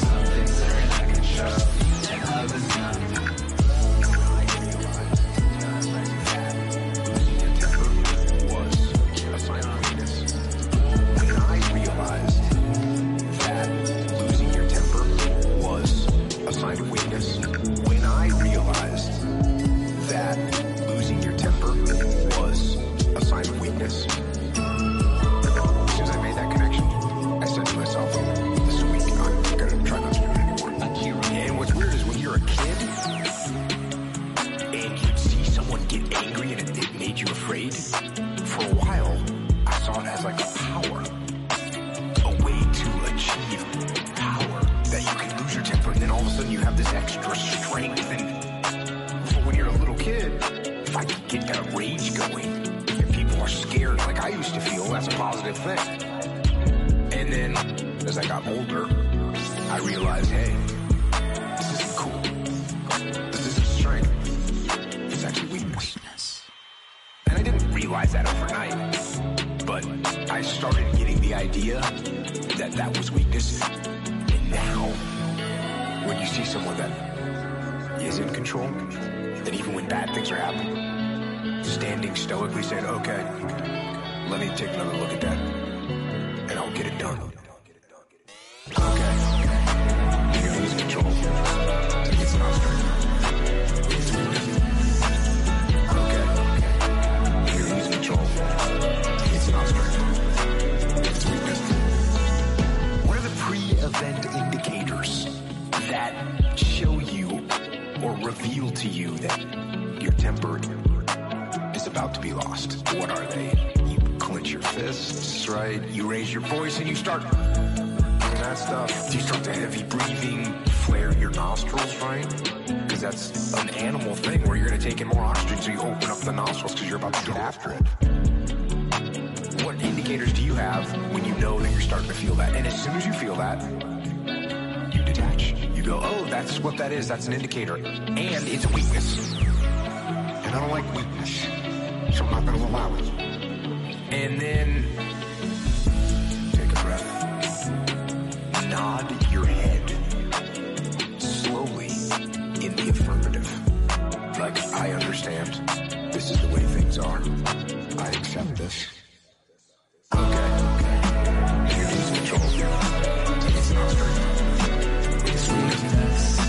A: That's an indicator, and it's a weakness. And I don't like weakness, so I'm not going to allow it. And then take a breath. Nod your head slowly in the affirmative. Like, I understand. This is the way things are. I accept this. Okay. You lose control. It's not straight. It's weakness.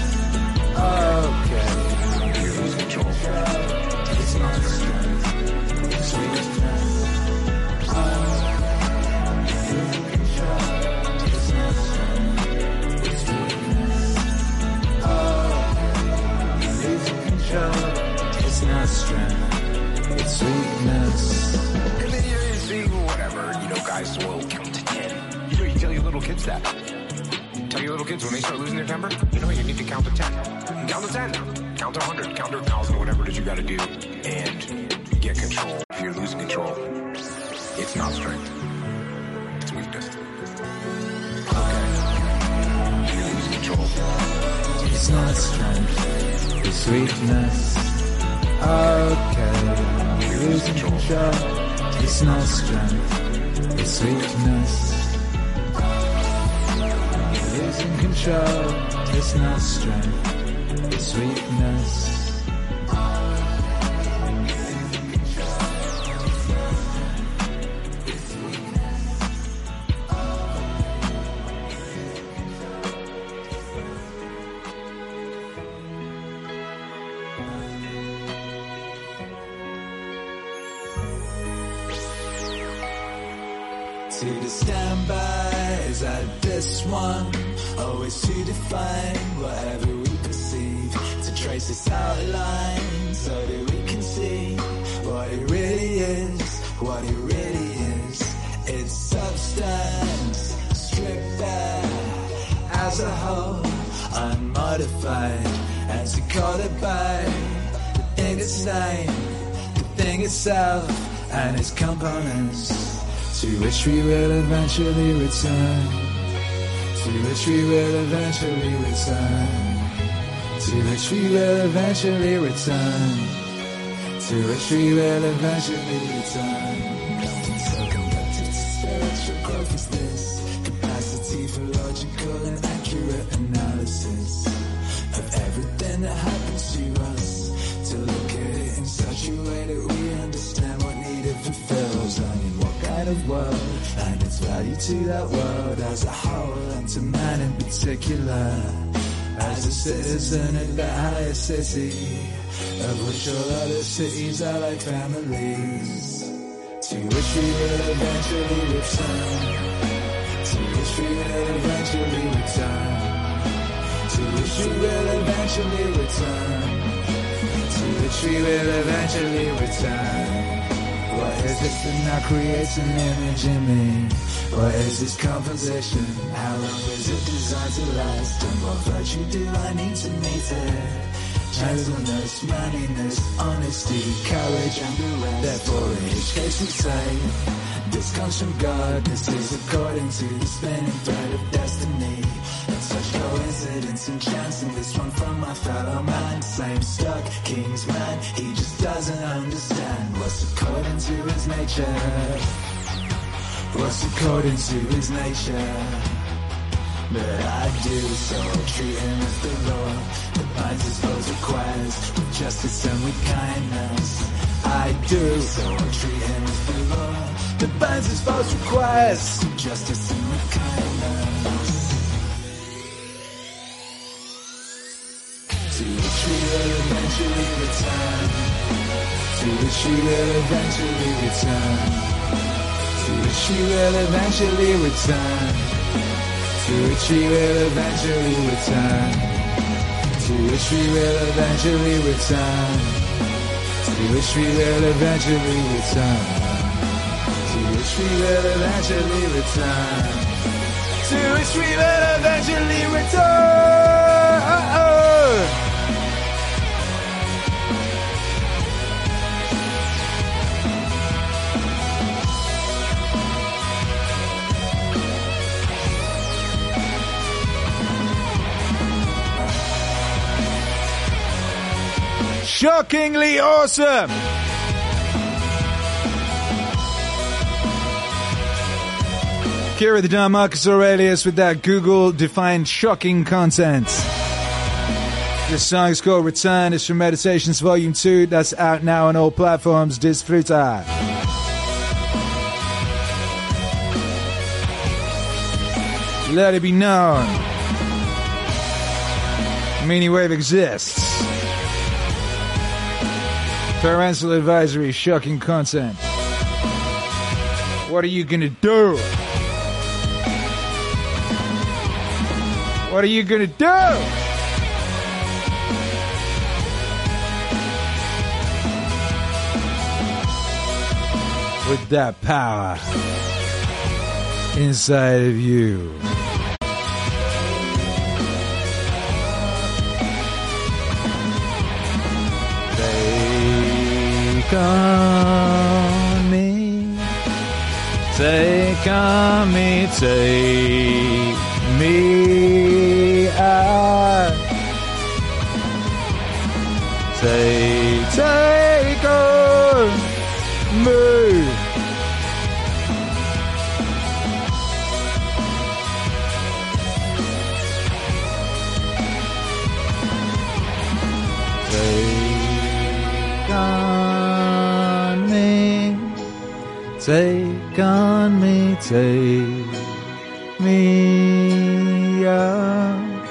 A: Okay. You lose control. It's not straight. It's weakness. It's not strength, it's weakness. And then you're seeing whatever, you know, guys will count to ten. You know, you tell your little kids that. Tell your little kids when they start losing their temper, you know, you need to count to ten. Count to ten. Count to one hundred. Count to one thousand, whatever it is you got to do. And get control. If you're losing control, it's not strength. It's weakness. Okay. You lose control. It's not strength. It's weakness. Okay. You lose control. It's not strength. It's weakness. You're losing control. It's not strength. It's weakness.
D: To the standbys at this one, always to define whatever we perceive, to trace this outline so that we can see what it really is, what it really is. It's substance, stripped bare as a whole, unmodified, and to call it by the thing its name, the thing itself, and its components. To which we will eventually return. To which we will eventually return.
C: to which we will eventually return, to which we will eventually return. So conductive to spiritual growth is this capacity for logical and accurate analysis of everything that happens to us, to look at it in such a way that we understand what needed fulfills, and in what kind of world, and its value to that world as a whole, and to man in particular, as a citizen of the highest city, of which all other cities are like families, to which we will eventually return, to which we will eventually return, to which we will eventually return, to which we will eventually return. What is this that now creates an image in me? What is this composition? How long is it designed to last? And what virtue do I need to meet it? Gentleness, manliness, honesty, courage and the rest. Therefore in each case we say, this comes from God, this is according to the spinning thread of destiny. And such coincidence and chance, and this one from my fellow man. Same stuck, king's man, he just doesn't understand what's according to his nature. What's according to his nature. But I do, so treat him as the Lord that binds his foes, requires with justice and with kindness. I do, so treat him as the Lord that binds his foes, requires with justice and with kindness. To which we will eventually return, to which we will eventually return, to which we will eventually return, to which we will eventually return, to which we will eventually return, to which we will eventually return, to which we will eventually return, to which we will eventually return. Uh-oh. Shockingly awesome! Kira the Don, Marcus Aurelius with that Google-defined shocking content. This song is called Return. It's from Meditations Volume two. That's out now on all platforms. Disfruta. Let it be known. Meaningwave exists. Parental advisory, shocking content. What are you gonna do? What are you gonna do? With that power inside of you. Take on me, take on me, take me out. Take, take on me. Take on me, take on me, take me up.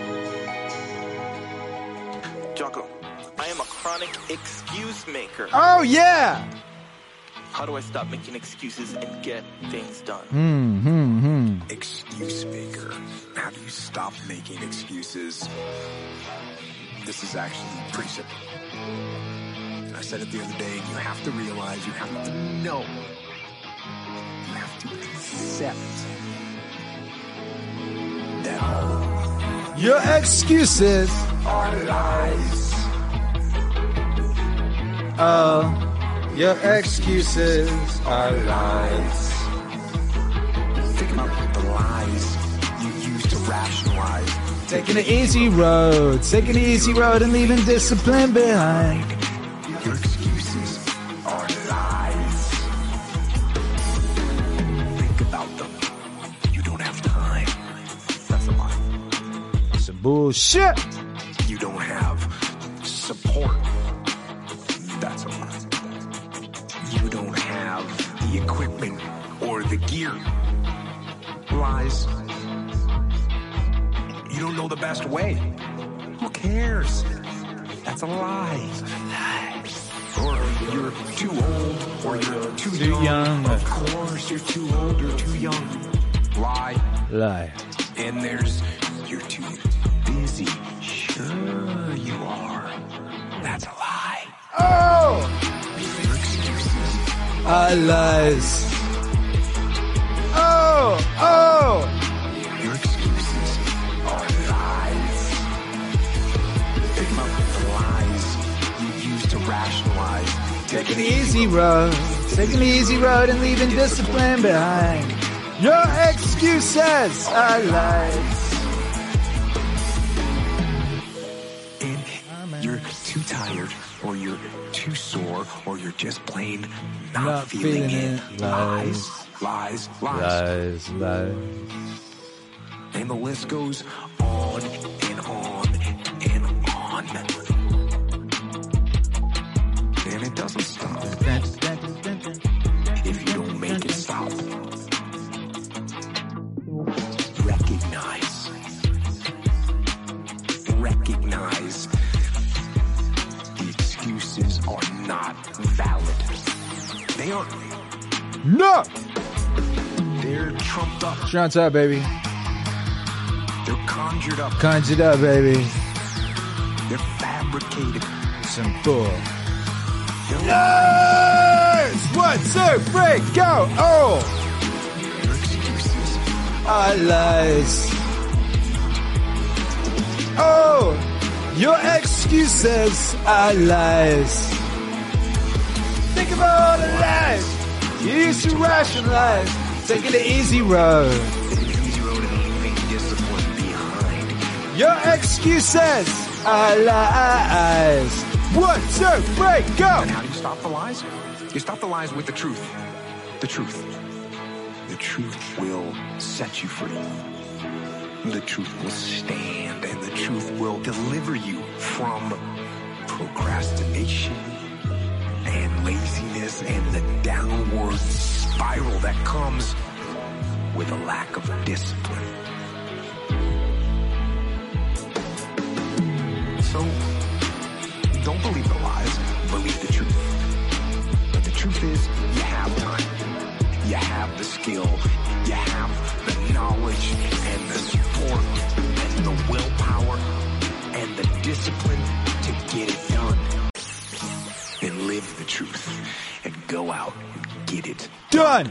H: Jocko, I am a chronic excuse maker.
C: Oh yeah!
H: How do I stop making excuses and get things done?
C: Hmm, hmm, hmm.
A: Excuse maker. How do you stop making excuses? This is actually pretty simple. I said it the other day, you have to realize, you have to know, you have to accept that all
C: your excuses
A: are lies.
C: Oh, your excuses are lies.
A: Think about the lies you use to rationalize,
C: Taking the easy road, taking the easy road and leaving discipline behind.
A: Your excuses are lies. Think about them. You don't have time. That's a lie.
C: Some bullshit.
A: You don't have support. That's a lie. You don't have the equipment or the gear. Lies. You don't know the best way. Who cares? That's a lie. Or you're too old, or you're too,
C: Too
A: young.
C: young.
A: Of course, you're too old or too young. Lie.
C: Lie.
A: And there's you're too busy. Sure you are. That's a lie.
C: Oh!
A: Your excuses.
C: I lies. Oh! Oh!
A: Your excuses are lies. Think about the lies you use to rationalize.
C: Taking the easy road, taking the easy road and leaving discipline behind. Your excuses are lies.
A: And you're too tired, or you're too sore, or you're just plain not,
C: Not
A: feeling,
C: feeling
A: it.
C: it.
A: Lies, lies, lies.
C: Lies, lies.
A: And the list goes on and on and on. And it doesn't stop if you don't make it stop. Recognize. Recognize the excuses are not valid. They aren't.
C: No!
A: They're trumped up.
C: Shout out, baby.
A: They're conjured up.
C: Conjured up, baby.
A: They're fabricated.
C: Some bull.
A: They're
C: Yes! One, two, three, go! Oh!
A: Your excuses.
C: I lies. Oh! Your excuses are lies. Think of all the lies you used to rationalize. Taking the easy road.
A: Taking the easy road and leaving discipline behind.
C: Your excuses are lies. One, two, three, go!
A: And how do you stop the lies? You stop the lies with the truth. The truth. The truth will set you free. The truth will stand, and the truth will deliver you from procrastination and laziness and the downward spiral that comes with a lack of discipline. So, don't believe the lies, believe the truth. But the truth is, you have time. You have the skill. You have the knowledge and the support and the willpower and the discipline to get it done. And live the truth and go out and get it
C: Done!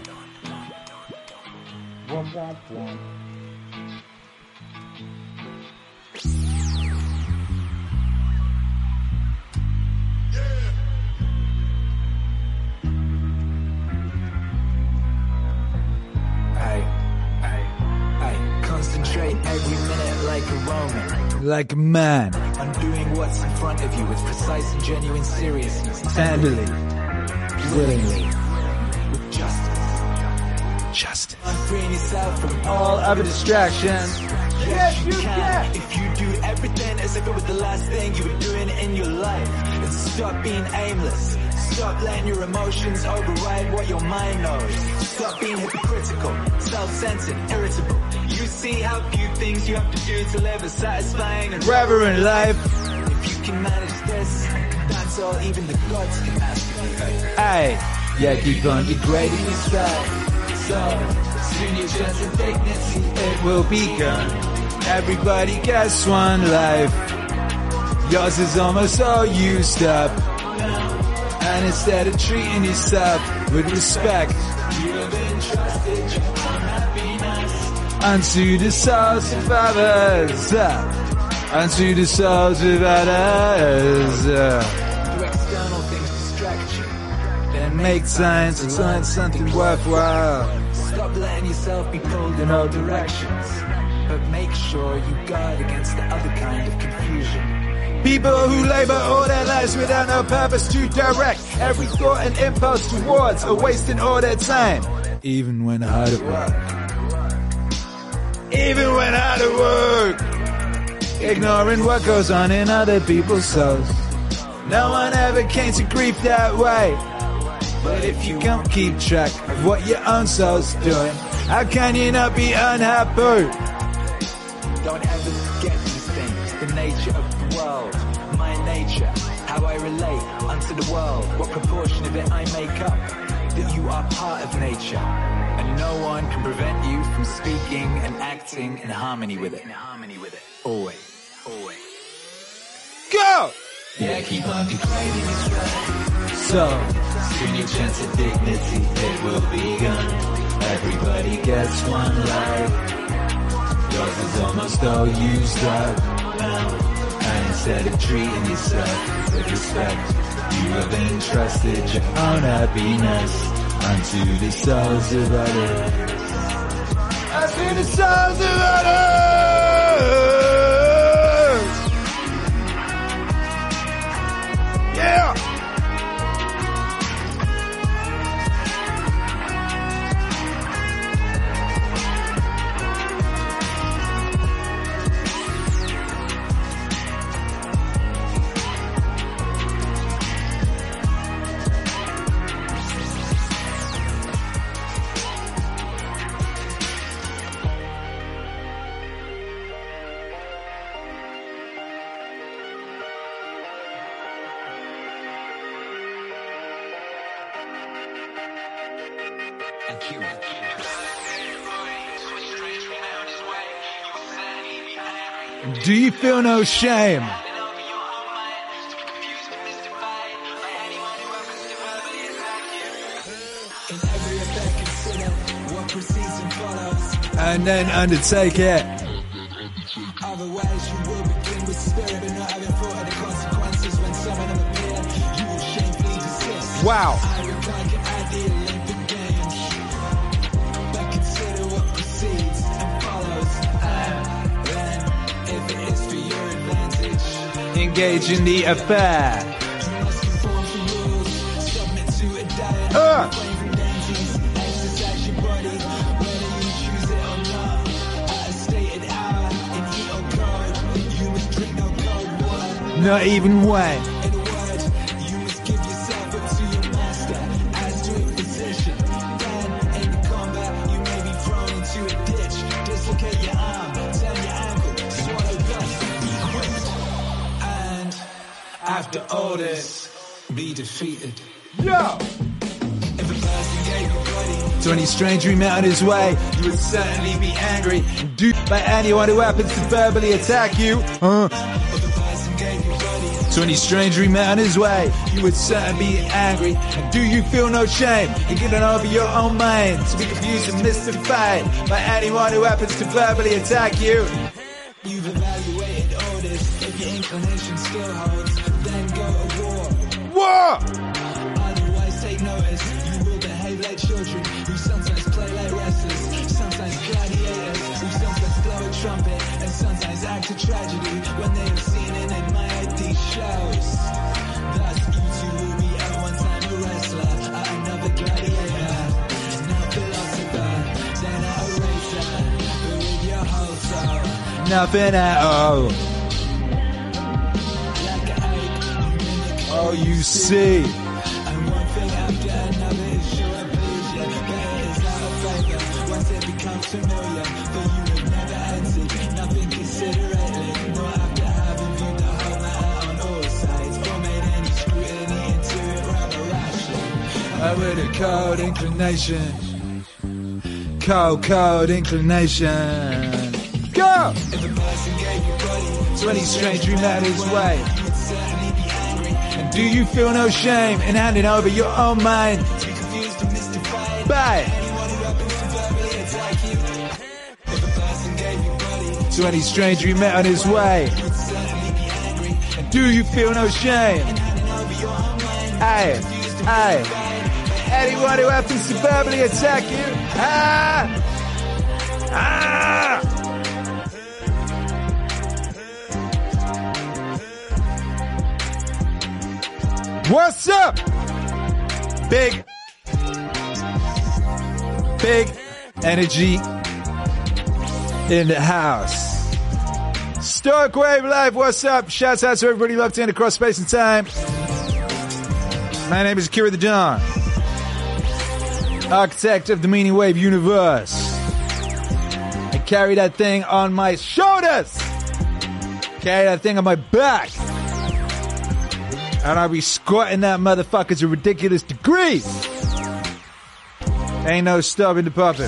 D: Ay, ay, ay. Concentrate every minute like a Roman.
C: Like a man.
D: On doing what's in front of you with precise and genuine seriousness.
C: Tenderly. Willingly.
D: With justice.
C: Justice.
D: On freeing yourself from
C: All other distractions.
D: Yes, you can. If you do everything as if it was the last thing you were doing in your life. And stop being aimless. Stop letting your emotions override what your mind knows. Stop being hypocritical, self-centered, irritable. You see how few things you have to do to live a satisfying and
C: Reverent life.
D: If you can manage this, that's all even the gods can ask of you.
C: Aye. Yeah, keep on degrading yourself.
D: So, soon your chance of dignity,
C: It will be gone. Everybody gets one life. Yours is almost all used up. And instead of treating yourself with respect,
D: you have been trusted, you cannot be nice.
C: unto the souls of others, uh, unto the souls of others, uh,
D: Do external things distract you.
C: and make time to find something worthwhile.
D: Stop letting yourself be pulled in all directions. but make sure you guard against the other kind of confusion.
C: People who labor all their lives without no purpose to direct every thought and impulse towards a wasting all their time. Even when hard at work. Even when hard at work. Ignoring what goes on in other people's souls. No one ever came to grief that way. But if you can't keep track of what your own soul's doing, how can you not be unhappy?
D: Don't ever forget these things, the nature of the world, my nature, how I relate unto the world, what proportion of it I make up, that you are part of nature, and no one can prevent you from speaking and acting in harmony with it. In harmony with it. Always. Always.
C: Go!
D: Yeah, keep on declaring this right.
C: So,
D: soon your chance of dignity, it will be gone. Everybody gets one life. Yours is almost all used up now. And instead of treating yourself with respect, you have entrusted your own happiness unto the souls of others.
C: Unto the souls of others! Yeah! Do you feel no shame? And then undertake it.
D: Otherwise you will begin with spirit and not having thought of the consequences when some of them appear. You will shamefully desist.
C: Wow.
D: I regard your idea Olympic games, but consider what precedes and follows. And then, if it is for your advantage,
C: engage in the affair.
D: you must conform to rules, submit to a diet,
C: Uh.
D: refrain from dainties, exercise your body, whether you choose it or not. At a stated hour, in heat or cold, you must drink no cold water.
C: Not even when.
D: In a word, you must give yourself up to your master, as to a physician. Then, in combat, you may be thrown into a ditch, dislocate your arm, turn your ankle, swallow dust, be quick. And after all this, be defeated.
C: Yo!
D: If a person gave you body,
C: To any stranger he met on his way, you would certainly be angry. Do by anyone who happens to verbally attack you. Uh.
D: if a person gave you body,
C: To any stranger he met on his way, you would certainly be angry. And do you feel no shame in getting over your own mind to be confused and mystified by anyone who happens to verbally attack you?
D: you've evaluated all this. If your inclination still holds, then go to war.
C: War!
D: Otherwise take notice, you will behave like children who sometimes play like wrestlers, sometimes gladiators who sometimes blow a trumpet and sometimes act a tragedy when they have seen and admired these shows. Thus you two will be at one time a wrestler, at another gladiator, now philosopher, then a racer, but with your whole soul.
C: Nothing at all.
D: Like an ape, you mimic
C: Oh, you see.
D: and one thing after another is sure to please you, but it is out of favor once it becomes familiar. For you have never entered nothing considerately, nor after having viewed the whole matter on all sides, or made any scrutiny into it rather rashly.
C: I with a cold inclination. Cold, cold inclination. Go!
D: If a person gave you body,
C: To any stranger he met on his way.
D: you would certainly be angry,
C: And do you feel no shame in handing over your own mind?
D: to be confused and mystified.
C: Bye!
D: Anyone who happens to verbally attack you. If a person gave you body,
C: To any stranger he met on his way.
D: you would certainly be angry,
C: And do you feel no shame?
D: handing over your own mind.
C: Aye, aye. Anyone who happens to verbally attack you. Ah! Ah! What's up? Big, big energy in the house. Stoic Wave Live, what's up? Shouts out to everybody locked in across space and time. My name is Akira the Dawn, architect of the Meaning Wave universe. I carry that thing on my shoulders, carry that thing on my back, and I'll be squatting that motherfucker to ridiculous degrees. Ain't no stopping the puppet.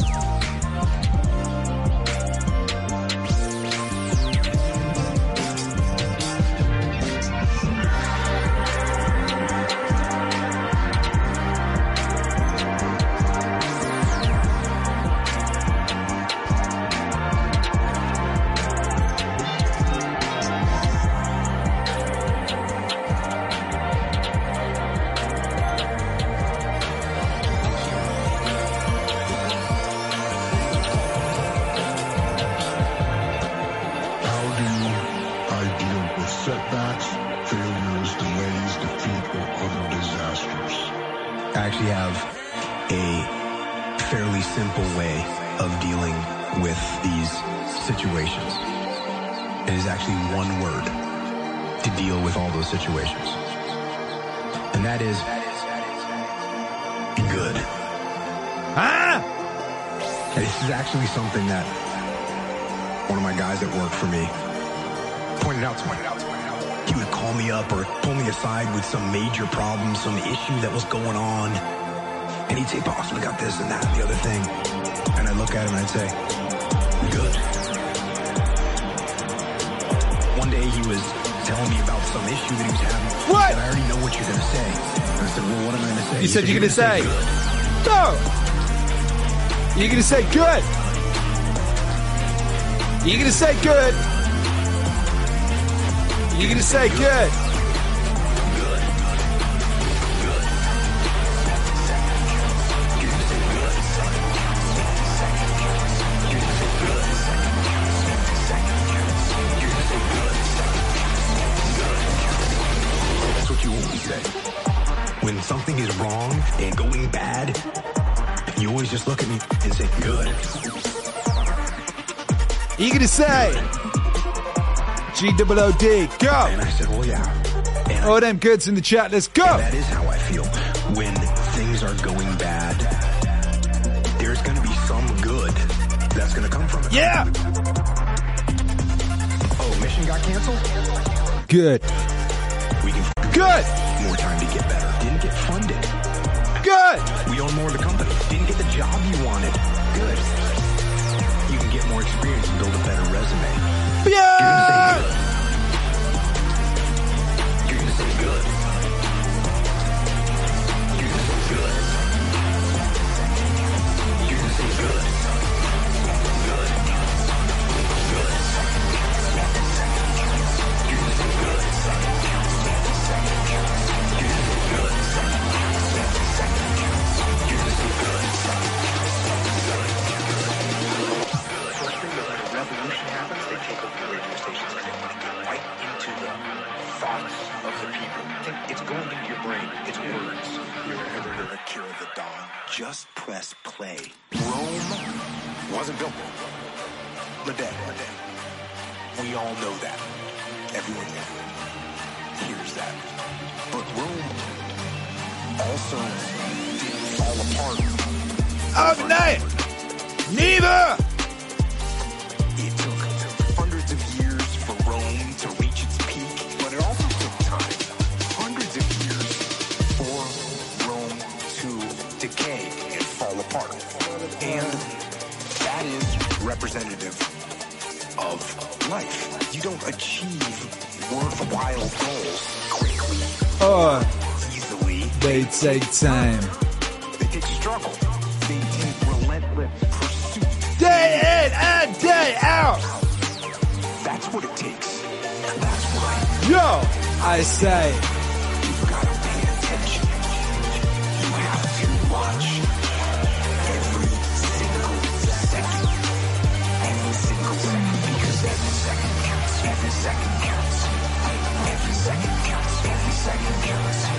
I: Situations. And that is good.
C: Ah!
I: This is actually something that one of my guys that worked for me pointed out to me. He would call me up or pull me aside with some major problem, some issue that was going on. And he'd say, boss, we got this and that and the other thing. And I'd look at him and I'd say, good. One day he was telling me about some issue that he was having.
C: What?
I: He said, I already know what you're going to say. And I said, well, what am I going to say?
C: You
I: He
C: said you're going to say,
I: good.
C: no. You're going to say good. You're going to say good. You're going to say good.
I: When something is wrong and going bad, you always just look at me and say, good.
C: You gonna say G O O D, go.
I: And I said, well, yeah. And
C: All
I: I,
C: them goods in the chat, let's go.
I: that is how I feel. When things are going bad, there's going to be some good that's going to come from it.
C: Yeah.
I: Oh, mission got canceled?
C: Good.
I: We can
C: Good.
I: more time to get better. Didn't get funded.
C: Good.
I: We own more of the company. Didn't get the job you wanted. Good. You can get more experience and build a better resume.
C: Yeah.
I: You're going to say good. You're going to say good. You're going to say good. You're going to say good. Good. Good. You're going to say good.
A: Revolution happens, they take over the radio stations and they want to get right into the thoughts of the people. Think it's going into your brain. It's words. You're ever heard of Akira the Dawn? Just press play. Rome wasn't built the day. We all know that. Everyone hears that. But Rome also didn't fall apart.
C: Oh, night. Neither.
A: It took hundreds of years for Rome to reach its peak, but it also took time, hundreds of years, for Rome to decay and fall apart. And that is representative of life. You don't achieve worthwhile goals quickly,
C: Oh,
A: easily.
C: they take time.
A: They take struggle. They take relentless pursuit.
C: Day in and day out.
A: That's what it takes. That's why
C: Yo, I say.
A: you've got to pay attention. You have to watch every single second. Every single second. Because every second counts. Every second counts. Every second counts. Every second counts.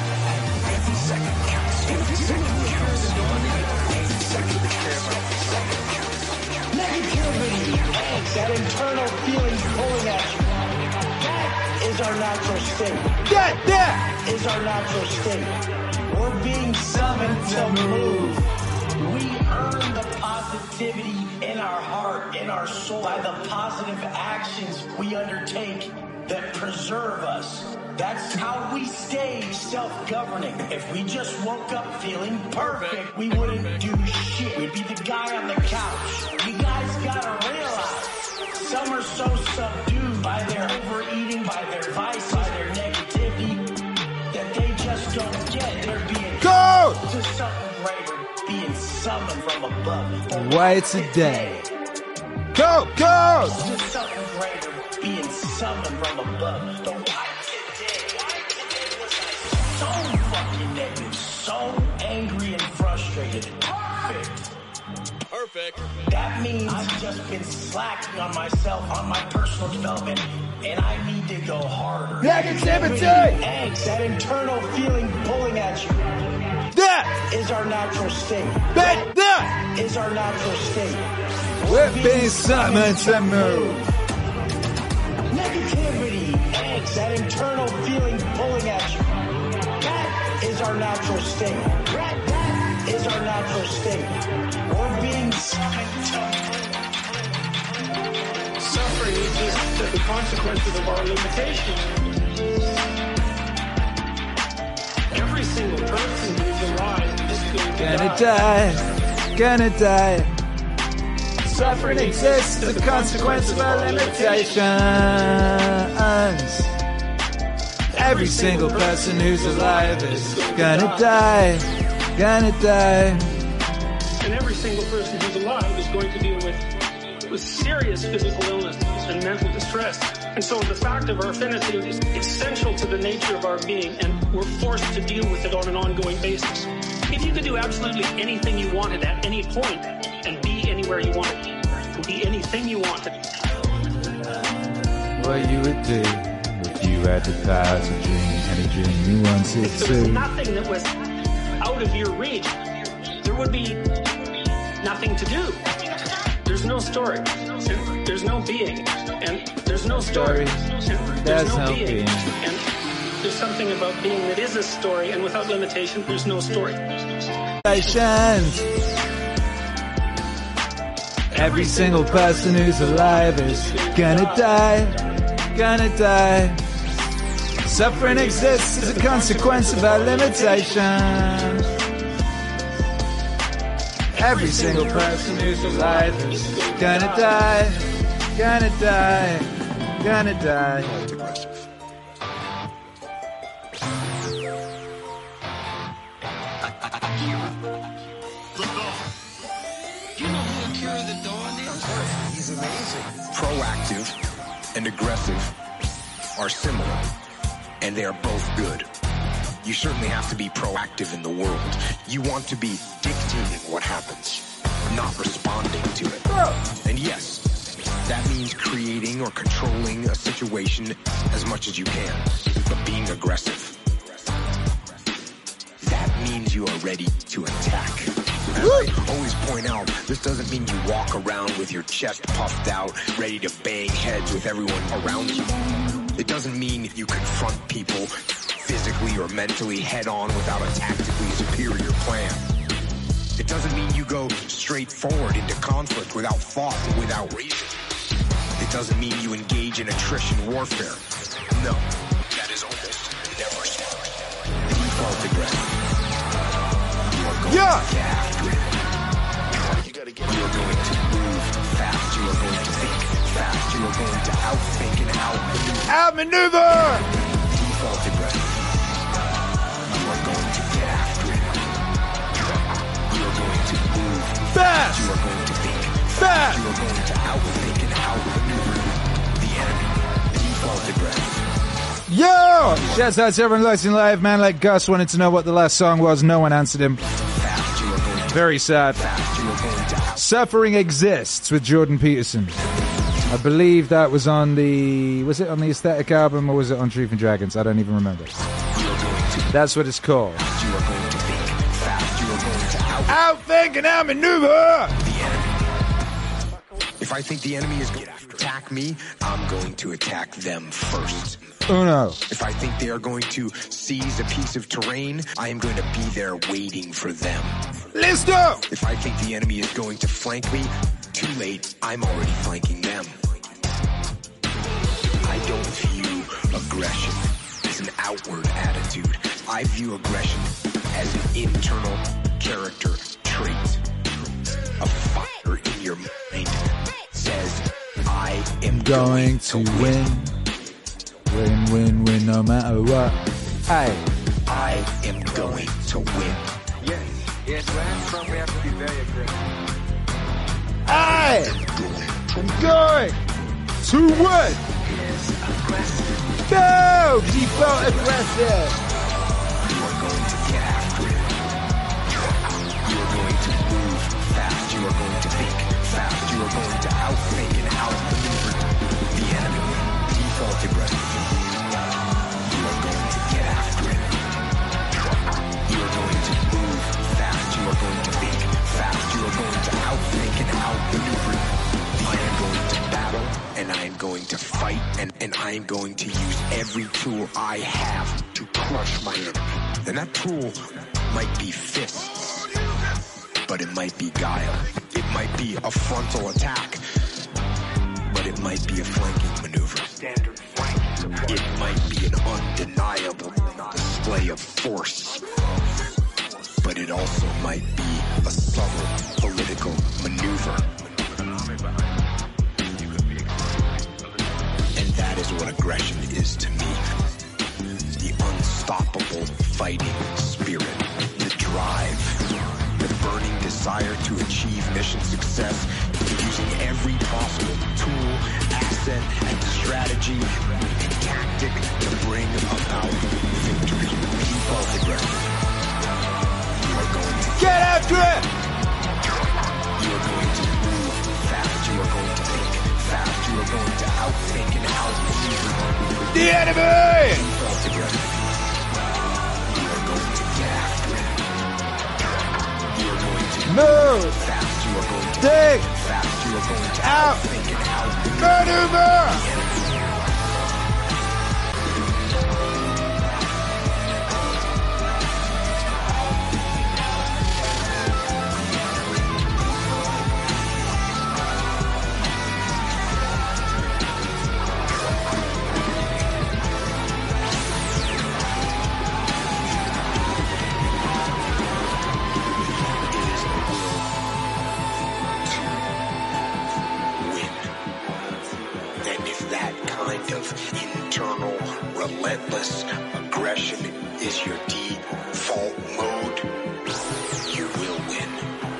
F: angst, that internal feeling pulling at you. That is our natural state.
C: That, that
F: is our natural state. We're being summoned to move. We earn the positivity in our heart, in our soul, by the positive actions we undertake that preserve us. That's how we stay self-governing. If we just woke up feeling perfect, we wouldn't do shit. We'd be the guy on the couch. You guys gotta realize, some are so subdued by their overeating, by their vice, by their negativity, that they just don't get they're being
C: go
F: to something greater, being summoned from above.
C: Why today? Go, go!
F: To something greater, being summoned from above. The why today? Why today was I so fucking negative, so angry and frustrated? Perfect.
H: Perfect.
F: That means I've just been slacking on myself, on my personal development, and I need to go harder.
C: Negativity!
F: Angst, that internal feeling pulling at you.
C: That
F: is our natural state.
C: That, that
F: is our natural state.
C: We're being summoned to move.
F: Negativity, angst, that internal feeling pulling at you. That is our natural state. That, that is our natural state. We're being summoned to move.
E: Suffering is just the consequences of our limitations. Every single person who's alive is going to
C: Gonna
E: die.
C: die, gonna die. Suffering exists as a consequence of our limitations. Every single person who's alive is gonna die, gonna die.
E: And every single person who's alive is going to deal with, with serious physical illness and mental distress. And so the fact of our finitude is essential to the nature of our being, and we're forced to deal with it on an ongoing basis. If you could do absolutely anything you wanted at any point and be anywhere you wanted, be anything you wanted.
C: What you would do if you had the power to dream any dream you wanted
E: If there was
C: to.
E: nothing that was out of your reach, there would be nothing to do. There's no story, and there's no being, and there's no story, and there's
C: There's
E: no
C: no
E: being.
C: being.
E: And there's something about being that is a story, and without limitation, there's no story.
C: Every single person who's alive is gonna die, gonna die. Suffering exists as a consequence of our limitations. Every single person who's alive is gonna die, gonna die, gonna die.
A: He's amazing. Proactive and aggressive are similar, and they are both good. You certainly have to be proactive in the world. You want to be dictating what happens, not responding to it. And yes, that means creating or controlling a situation as much as you can, but being aggressive. That means you are ready to attack. As I always point out, this doesn't mean you walk around with your chest puffed out, ready to bang heads with everyone around you. It doesn't mean you confront people physically or mentally head on without a tactically superior plan. It doesn't mean you go straight forward into conflict without thought and without reason. It doesn't mean you engage in attrition warfare. No, that is almost never smart. The default aggressive. You are going
C: Yeah.
A: to get after it. You gotta get. You are going to move fast. You are going to think fast. You are going to outthink and outmaneuver.
C: Outmaneuver!
A: Default aggressive. You are going to get after it. You are going to move
C: Fast!
A: You are going to think
C: Fast!
A: You are going to outthink and outmaneuver the enemy. Default aggressive.
C: Yo! Shouts out to everyone listening live. Man like Gus wanted to know what the last song was. No one answered him.
A: Fast. You are going to
C: Very sad.
A: fast. You are going to out.
C: Suffering Exists with Jordan Peterson. I believe that was on the... Was it on the Aesthetic album or was it on Truth and Dragons? I don't even remember.
A: You are going to
C: That's what it's called.
A: You are going to think fast. You are going to out
C: Outthink and outmaneuver!
A: the enemy. If If I think the enemy is going to attack me, I'm going to attack them first.
C: Uno.
A: If I think they are going to seize a piece of terrain, I am going to be there waiting for them.
C: Let's go!
A: If I think the enemy is going to flank me, too late, I'm already flanking them. I don't view aggression as an outward attitude. I view aggression as an internal character trait. A fire in your mind says, I am
C: going to win. Win, win, win, no matter what. Hey.
A: I am going to win.
J: Yes, yes, where I'm from, we have to be very aggressive.
C: Hey! I'm going to win! Go! Default aggressive!
A: You are going to get after it. You are going to move fast. You are going to think fast. You are going to outthink and outmaneuver the enemy. Default aggressive. You are going to get after it. You are going to move fast. You are going to think fast. You are going to outthink and outmaneuver. I am going to battle and I am going to fight and, and I am going to use every tool I have to crush my enemy. And that tool might be fists, but it might be guile. It might be a frontal attack, but it might be a flanking maneuver. Standard flank. It might be an undeniable display of force, but it also might be a subtle political maneuver. And that is what aggression is to me. The unstoppable fighting spirit, the drive, the burning desire to achieve mission success, using every possible tool, asset, and strategy and tactic to bring about victory. Default aggressive. You are going to
C: get after it!
A: You are going to move fast. You are going to think fast. You are going to outthink and outmaneuver
C: the enemy!
A: Default aggressive. You are going to get after it. You are going to
C: move
A: fast. You are going to
C: think
A: fast. You are going to
C: out
A: outthink and outmaneuver
C: maneuver.
A: the enemy. Internal, relentless aggression is your default mode, you will win.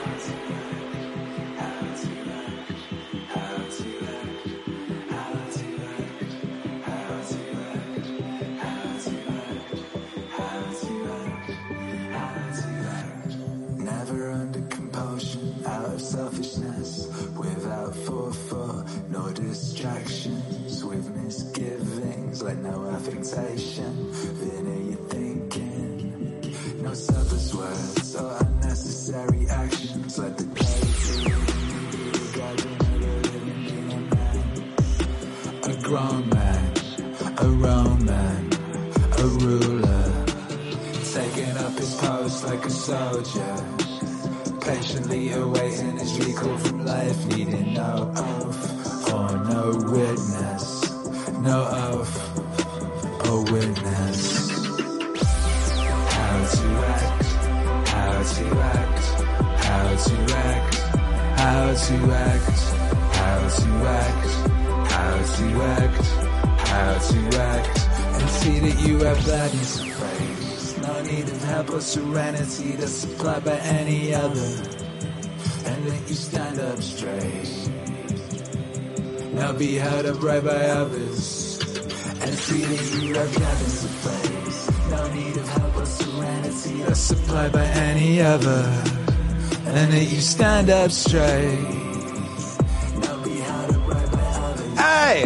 D: Never under compulsion, out of selfishness, without forethought, no distractions, with misgivings, like no affectation, then you're thinking, no selfless words or unnecessary actions, let the clarity be the guardian of the living being a man, a grown man, a Roman, a ruler, taking up his post like a soldier, patiently awaiting his recall from life, needing no oath or no witness, no oath or witness. How to act, how to act, how to act, how to act, how to act, how to act, how to act, and see that you have gladness of praise. No need of help or serenity that's supplied by any other, and that you stand up straight. Now be held upright by others, and see that you have gladness of praise. No need of help or serenity that's supplied by any other, and that you stand up straight. Now be held upright by others. Hey!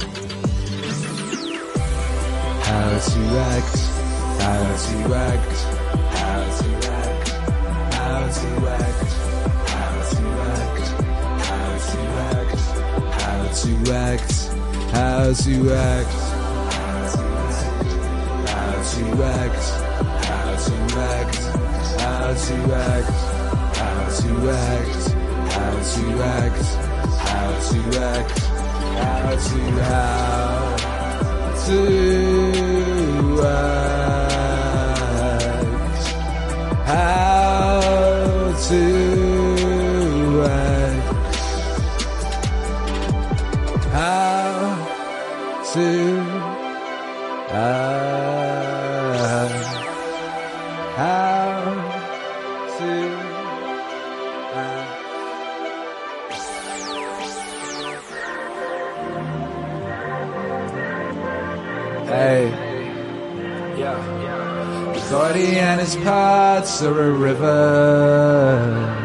D: How to act, how to act, how to act, how to act, how to act, how to act.
C: to act, how to act, how to act, how to act, how to act, how to act, how to act, how to act, how to how to act, how to act, how to act, how to act. Hey, yeah, yeah. His body and his parts are a river.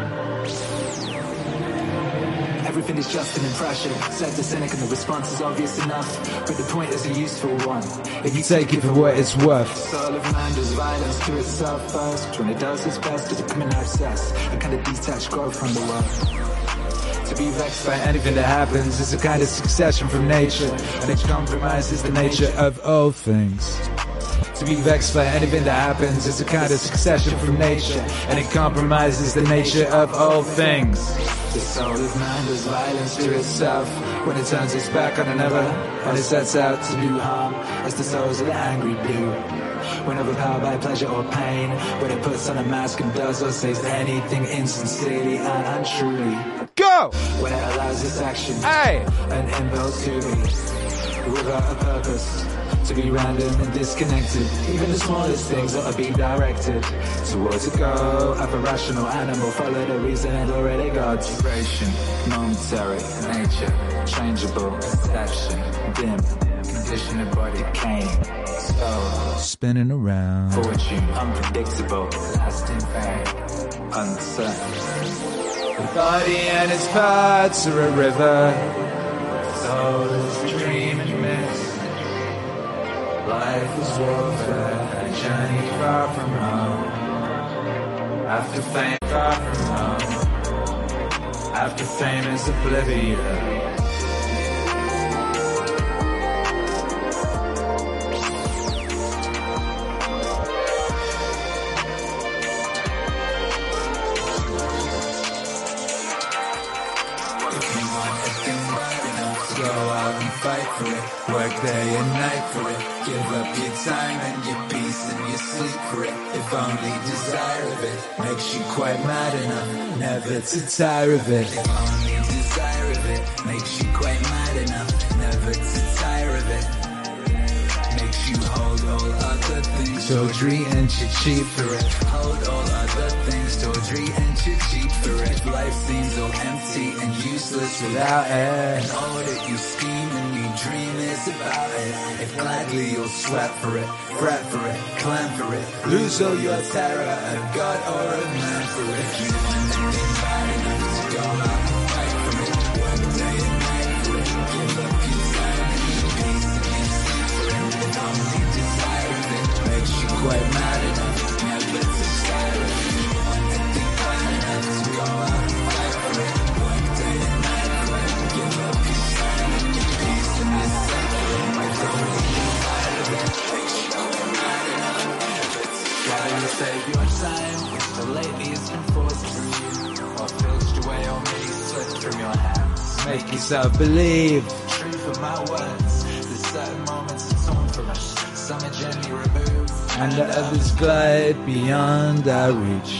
D: Everything is just an impression. Said the cynic and the response is obvious enough. But the point is a useful one.
C: If you take it for what it's worth.
D: The soul of man does violence to itself first. When it does its best to become an abscess. A kind of detached growth from the world. To be vexed
C: by anything that happens is a kind of succession from nature. And it compromises the nature of all things. To be vexed by anything that happens is a kind of succession from nature. And it compromises the nature of all things.
D: The soul of man does violence to itself when it turns its back on another, and it sets out to do harm as the souls of the angry do. When overpowered by pleasure or pain, when it puts on a mask and does or says anything insincerely and untruly.
C: Go!
D: When it allows its action
C: hey.
D: and impulse to be without a purpose. To be random and disconnected. Even the smallest things ought to be directed towards a goal. Of a rational animal, follow the reason it already got. Duration, momentary, nature, changeable, perception, dim, conditioned body, decaying, soul,
C: spinning around.
D: Fortune, unpredictable, lasting fame, uncertain.
C: The body and its parts are a river. Soul is a dream and mist. Life is warfare, a journey far from home. After fame, far from home. After fame is oblivion. Fight for it, work day and night for it. Give up your time and your peace and your sleep for it. If only desire of it makes you quite mad enough never to tire of it. If only desire of it makes you quite mad enough never to tire of it. Makes you hold all other things tawdry and cheap for it. Hold all other things tawdry and cheap for it. Life seems all empty and useless without it. And all that you scheme and you dream is about it. If gladly you'll sweat for it, fret for it, climb for it, lose all your terror, a god or a man for it. If you want anything bad enough to go out and fight for it, work day and night for it, give up your time and your peace and your sleep for it. If only desire of it makes you quite mad enough never to tire of it. If you want anything bad enough to go out and fight for it, work day and night for it, give up your time and your peace and your sleep for it. If only desire of it makes you quite mad enough never to try to save your time. So lately it's been forced from you, or filched away or maybe slipped from your hands. Make yourself believe.
D: Truth of my words. There's certain moments it's torn from us. Some are gently removed,
C: and the others glide beyond our reach.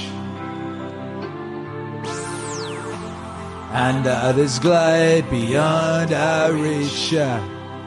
C: And the others glide beyond our reach. Yeah.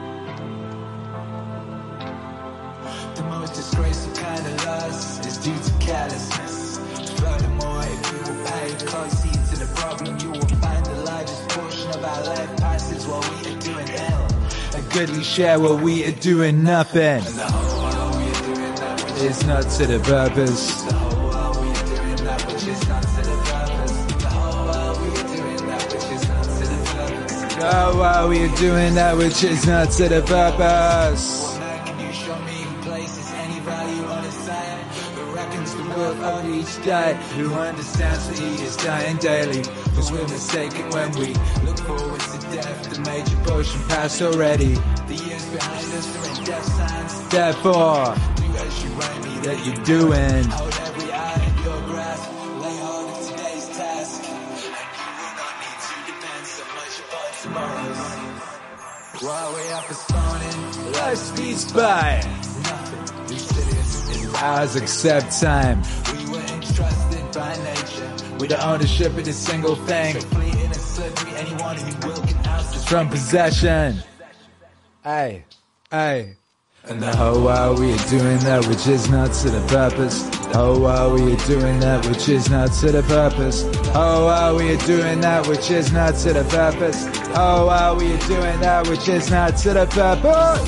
D: The most disgraceful kind of loss is due to carelessness. Furthermore, if you will pay close heed to the problem, you will find the largest portion of our life passes while we are doing ill.
C: A goodly share while we are doing nothing.
D: And the whole while we are doing that which
C: is not to the purpose.
D: The whole while we are doing that which is not to the purpose. The whole while we are doing that which is not to the purpose.
C: Oh, while we are doing that which is not to the purpose.
D: What man can you show me who places any value on his time? Who reckons the
C: Worth of each day, who understands that he is dying daily? Cause we're mistaken when we
D: look forward to
C: death, the major portion passed already. The years behind us are in death signs. Therefore, do as you write me that you're doing. Hold every eye in your grasp. Lay hold of today's task. And you will not need to depend so much upon tomorrow's. While we are postponing, life speeds by. Nothing is serious in ours except time. We were entrusted by nature with the ownership of this single thing. So fleeting and slippery, anyone who will can oust us from possession. Aye, aye. And the whole while we are doing that which is not to the purpose. The whole while we are doing that which is not to the purpose. Oh, while we are doing that which is not to the purpose. Oh, while we are doing that which is not to the purpose.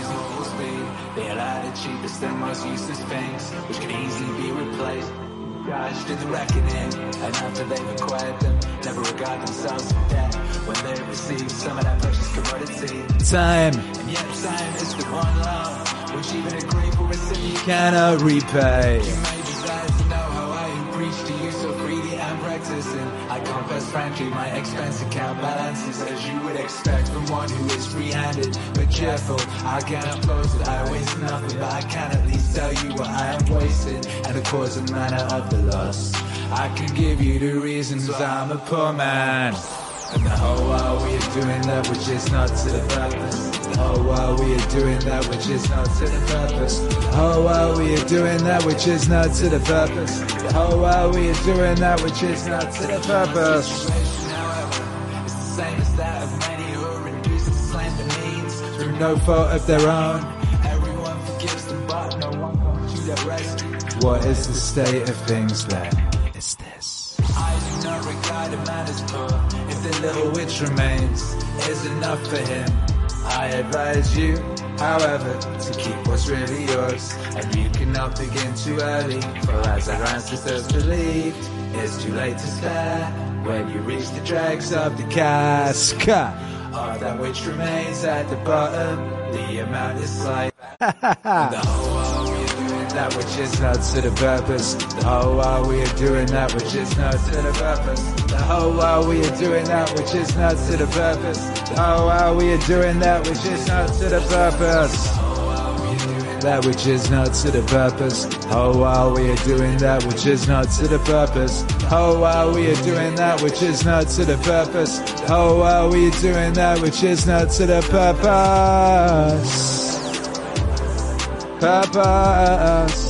C: They allow the cheapest and most useless things, which can easily be replaced. Charged in the reckoning, and after they've acquired them, never regard themselves in debt when they receive some of that precious commodity. Time. And yet time is the one loan which even a grateful recipient cannot repay. You may desire to know how I preach to you so freely and practicing. I confess frankly my expense account balances as you would expect from one who is free-handed but cheerful. I cannot boast that I waste nothing, but I can at least tell you what I am wasting and the cause and manner of the loss. I can give you the reasons I'm a poor man. And the whole while we are doing that which is not to the purpose. The whole while we are doing that which is not to the purpose. The whole while we are doing that which is not to the purpose. The whole while we are doing that which is not to the purpose. However, it's the same as that of many who are reduced to slender means through no fault of their own. Everyone forgives them, but no one comes to their rescue. What is the state of things then? Is this? I do not regard a man as poor if the little which remains is enough for him. I advise you, however, to keep what's really yours, and you cannot begin too early, for as our ancestors believed, it's too late to spare when you reach the dregs of the cask of that which remains at the bottom. The amount is slight. The whole while we are doing that which is not to the purpose. The whole while we are doing that which is not to the purpose. The whole while we are doing that which is not to the purpose. The whole while we are doing that which is not to the purpose. That which is not to the purpose. Oh, while we are doing that which is not to the purpose. Oh, while we are doing that which is not to the purpose. Oh, while we are doing that which is not to the purpose. Purpose.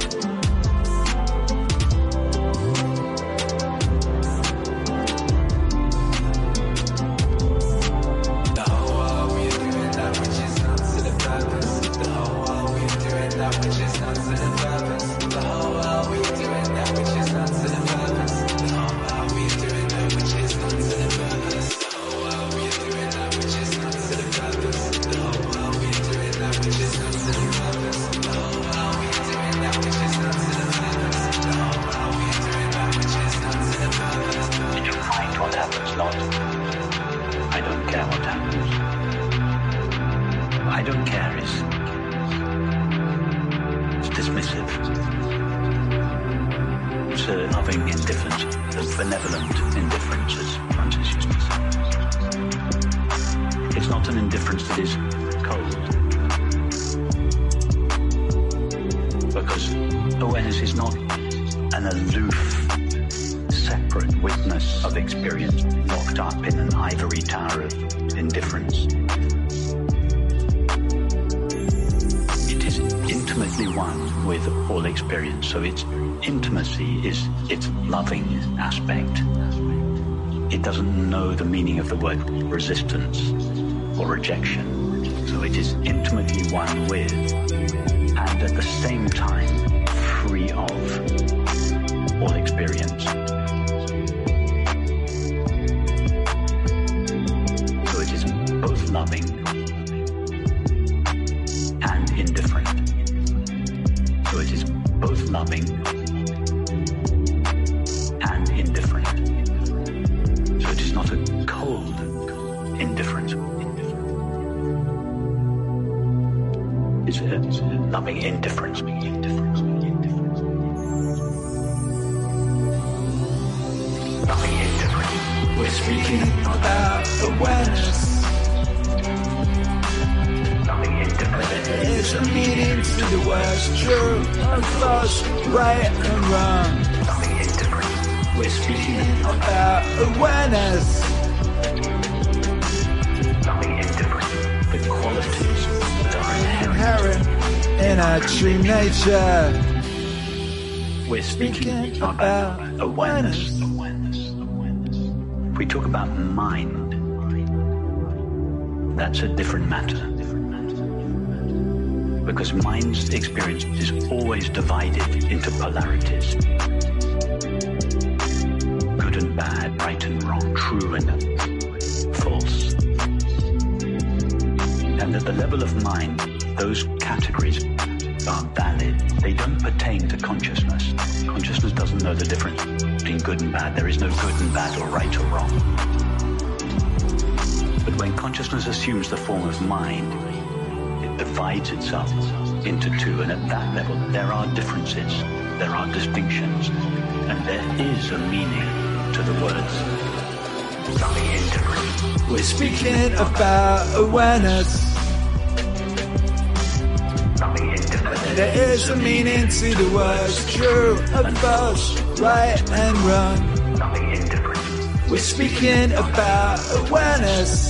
C: Resistance or rejection. So it is intimately one with, and at the same time free of, all experience. So it is both loving and indifferent. So it is both loving and indifferent. So it is not a cold indifference. It's a, it's a loving indifference. Indifference. Indifference. Loving indifference with
F: speaking about awareness. There is a meaning to the words true and false, right and wrong. We're speaking about awareness. The qualities that are inherent in our true nature. We're speaking about awareness. If we talk about mind, that's a different matter. Because mind's experience is always divided into polarities. Good and bad, right and wrong, true and false. And at the level of mind, those categories are valid. They don't pertain to consciousness. Consciousness doesn't know the difference between good and bad. There is no good and bad or right or wrong. But when consciousness assumes the form of mind, divides itself into two, and at that level there are differences, there are distinctions, and there is a meaning to the words. Nothing indifferent. We're speaking about awareness. Nothing indifferent. There is a meaning to the words true and false, right and wrong. Nothing indifferent. We're speaking about awareness.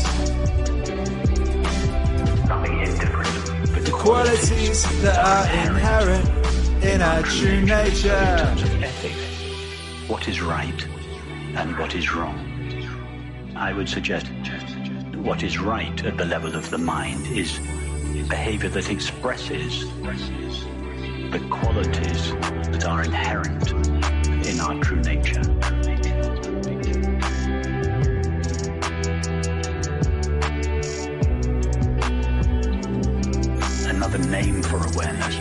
F: Qualities that are inherent in our true nature. In terms of ethics, what is right and what is wrong? I would suggest what is right at the level of the mind is behavior that expresses the qualities that are inherent in our true nature. Another name for awareness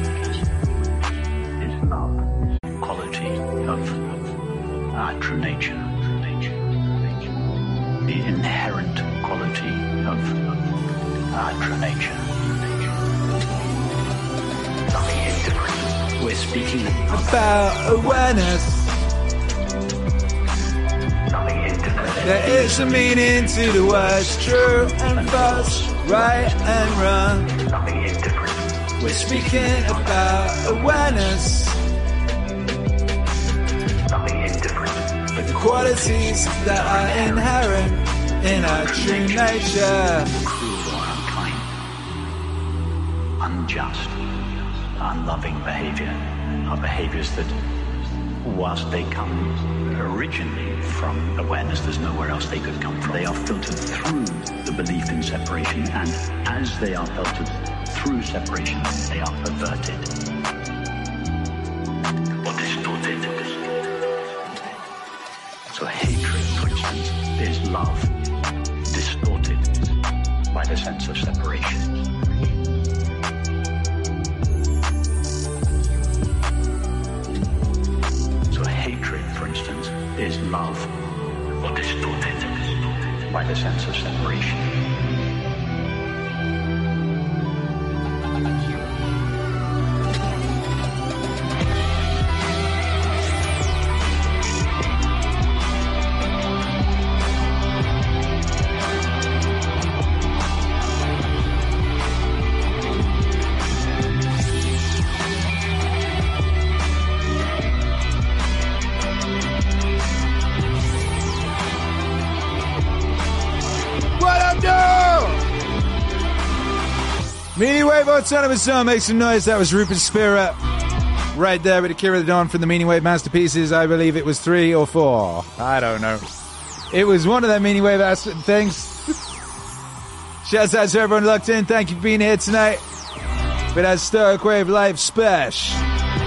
F: is love, quality of our true nature, the inherent quality of our true nature. Nothing indifferent. We're speaking about awareness. Nothing indifferent. There is a meaning to the words true and false, right and wrong. Nothing indifferent. We're speaking about awareness. Nothing indifferent. The qualities that are inherent in our true nature. Cruel or unkind, unjust, unloving behavior are behaviors that, whilst they come originally from awareness, there's nowhere else they could come from. They are filtered through the belief in separation, and as they are filtered through separation, they are perverted or distorted. So hatred, for instance, is love distorted by the sense of separation. For instance, is love or distorted by the sense of separation.
C: Meaning Wave Autonomous Zone, make some noise. That was Rupert Spirit right there with Akira the Don from the Meaning Wave Masterpieces. I believe it was three or four. I don't know. It was one of them Meaning Wave things. Shouts out to everyone locked in. Thank you for being here tonight with that Stoic Wave Live Special.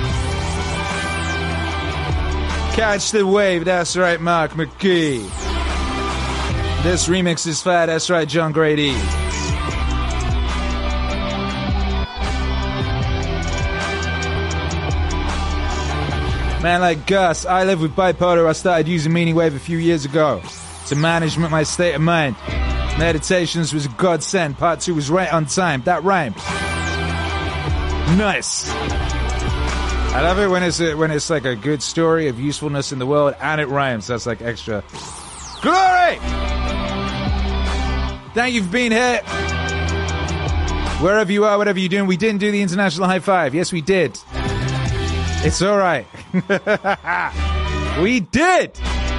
C: Catch the wave. That's right, Mark McGee. This remix is fire. That's right, John Grady. Man like Gus, I live with bipolar. I started using Meaning Wave a few years ago to manage my state of mind. Meditations was a godsend. Part two was right on time. That rhymed. Nice. I love it when it's a, when it's like a good story of usefulness in the world and it rhymes. That's like extra Glory! Thank you for being here. Wherever you are, whatever you're doing, we didn't do the international high five. Yes, we did. It's all right. We did.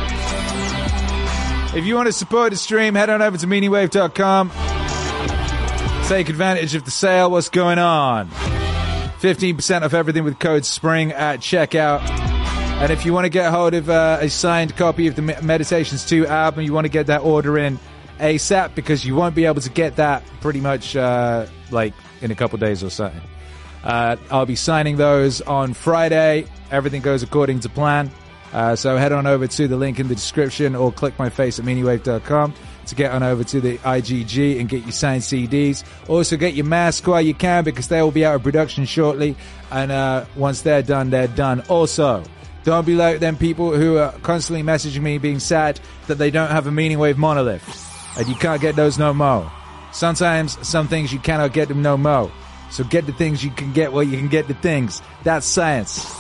C: If you want to support the stream, head on over to meaning wave dot com. Take advantage of the sale. What's going on? fifteen percent off everything with code SPRING at checkout. And if you want to get hold of uh, a signed copy of the Meditations two album, you want to get that order in ASAP because you won't be able to get that pretty much uh, like in a couple days or something. Uh, I'll be signing those on Friday. Everything goes according to plan. Uh, so head on over to the link in the description or click my face at meaning wave dot com to get on over to the I G G and get your signed C Ds. Also get your mask while you can because they will be out of production shortly. And uh, once they're done, they're done. Also, don't be like them people who are constantly messaging me being sad that they don't have a Meaning Wave monolith. And you can't get those no more. Sometimes some things you cannot get them no more. So get the things you can get while you can get the things. That's science.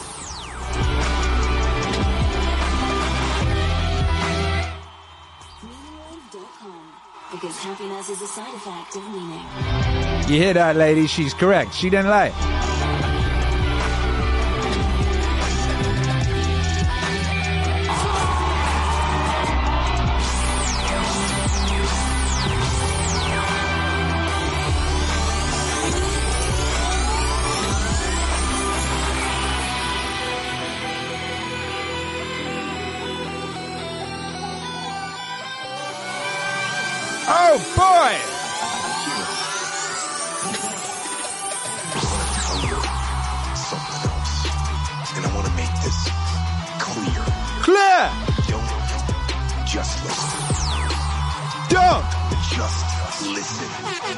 K: Because happiness is a side effect of meaning.
C: You hear that, lady? She's correct. She didn't lie. Oh, boy!
A: Something else. And I want to make this clear.
C: Clear!
A: Don't just listen.
C: Don't
A: just listen.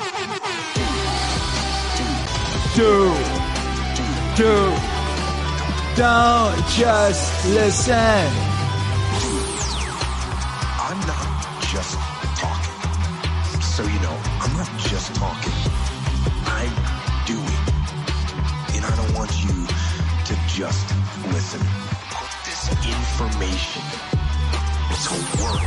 C: Do. Do. Do. Don't just listen.
A: I'm not just talking. So you know, I'm not just talking. I'm doing. And I don't want you to just listen. Put this information to work.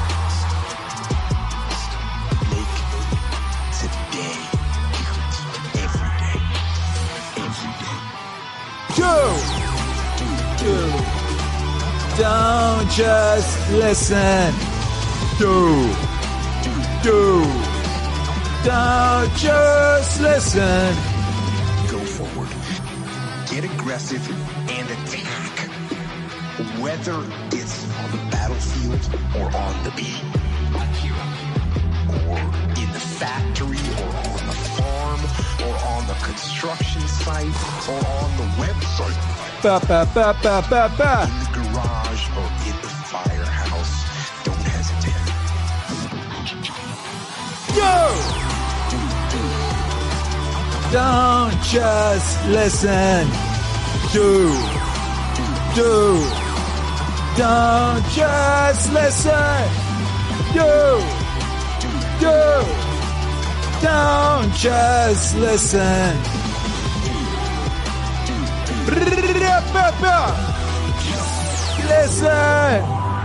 A: Make today count. Every day. Every day.
C: Do. Do. Don't just listen. Do. Do. Don't just listen.
A: Go forward. Get aggressive and attack. Whether it's on the battlefield or on the beat. Or in the factory or on the farm or on the construction site or on the website.
C: Ba ba ba ba ba ba.
A: In the garage or in the firehouse. Don't hesitate.
C: Go! Don't just listen. Do. Do. Don't just listen. Do. Do. Don't just listen. Listen.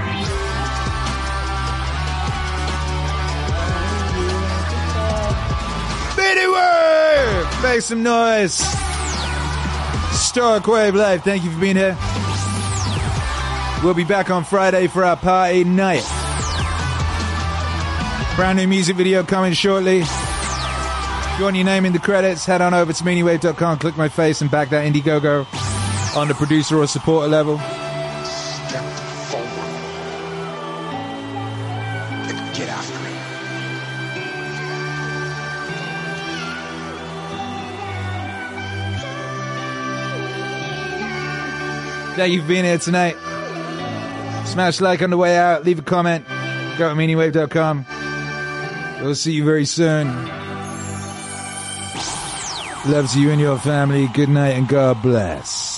C: Anyway, make some noise. Stark Wave Live, thank you for being here. We'll be back on Friday for our party night. Brand new music video coming shortly. If you want your name in the credits, head on over to meaning wave dot com, click my face and back that Indiegogo on the producer or supporter level.
A: Step forward and get after it.
C: Thank you for being here tonight. Smash like on the way out. Leave a comment. Go to meaning wave dot com. We'll see you very soon. Love to you and your family. Good night and God bless.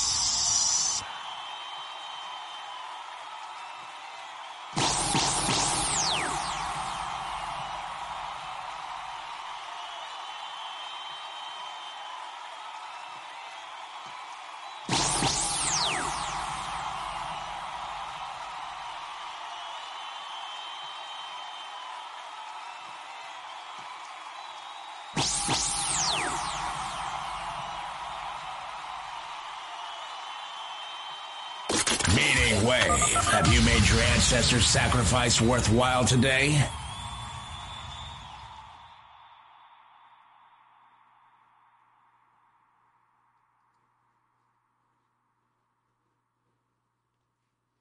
L: Meaning way. Have you made your ancestors' sacrifice worthwhile today?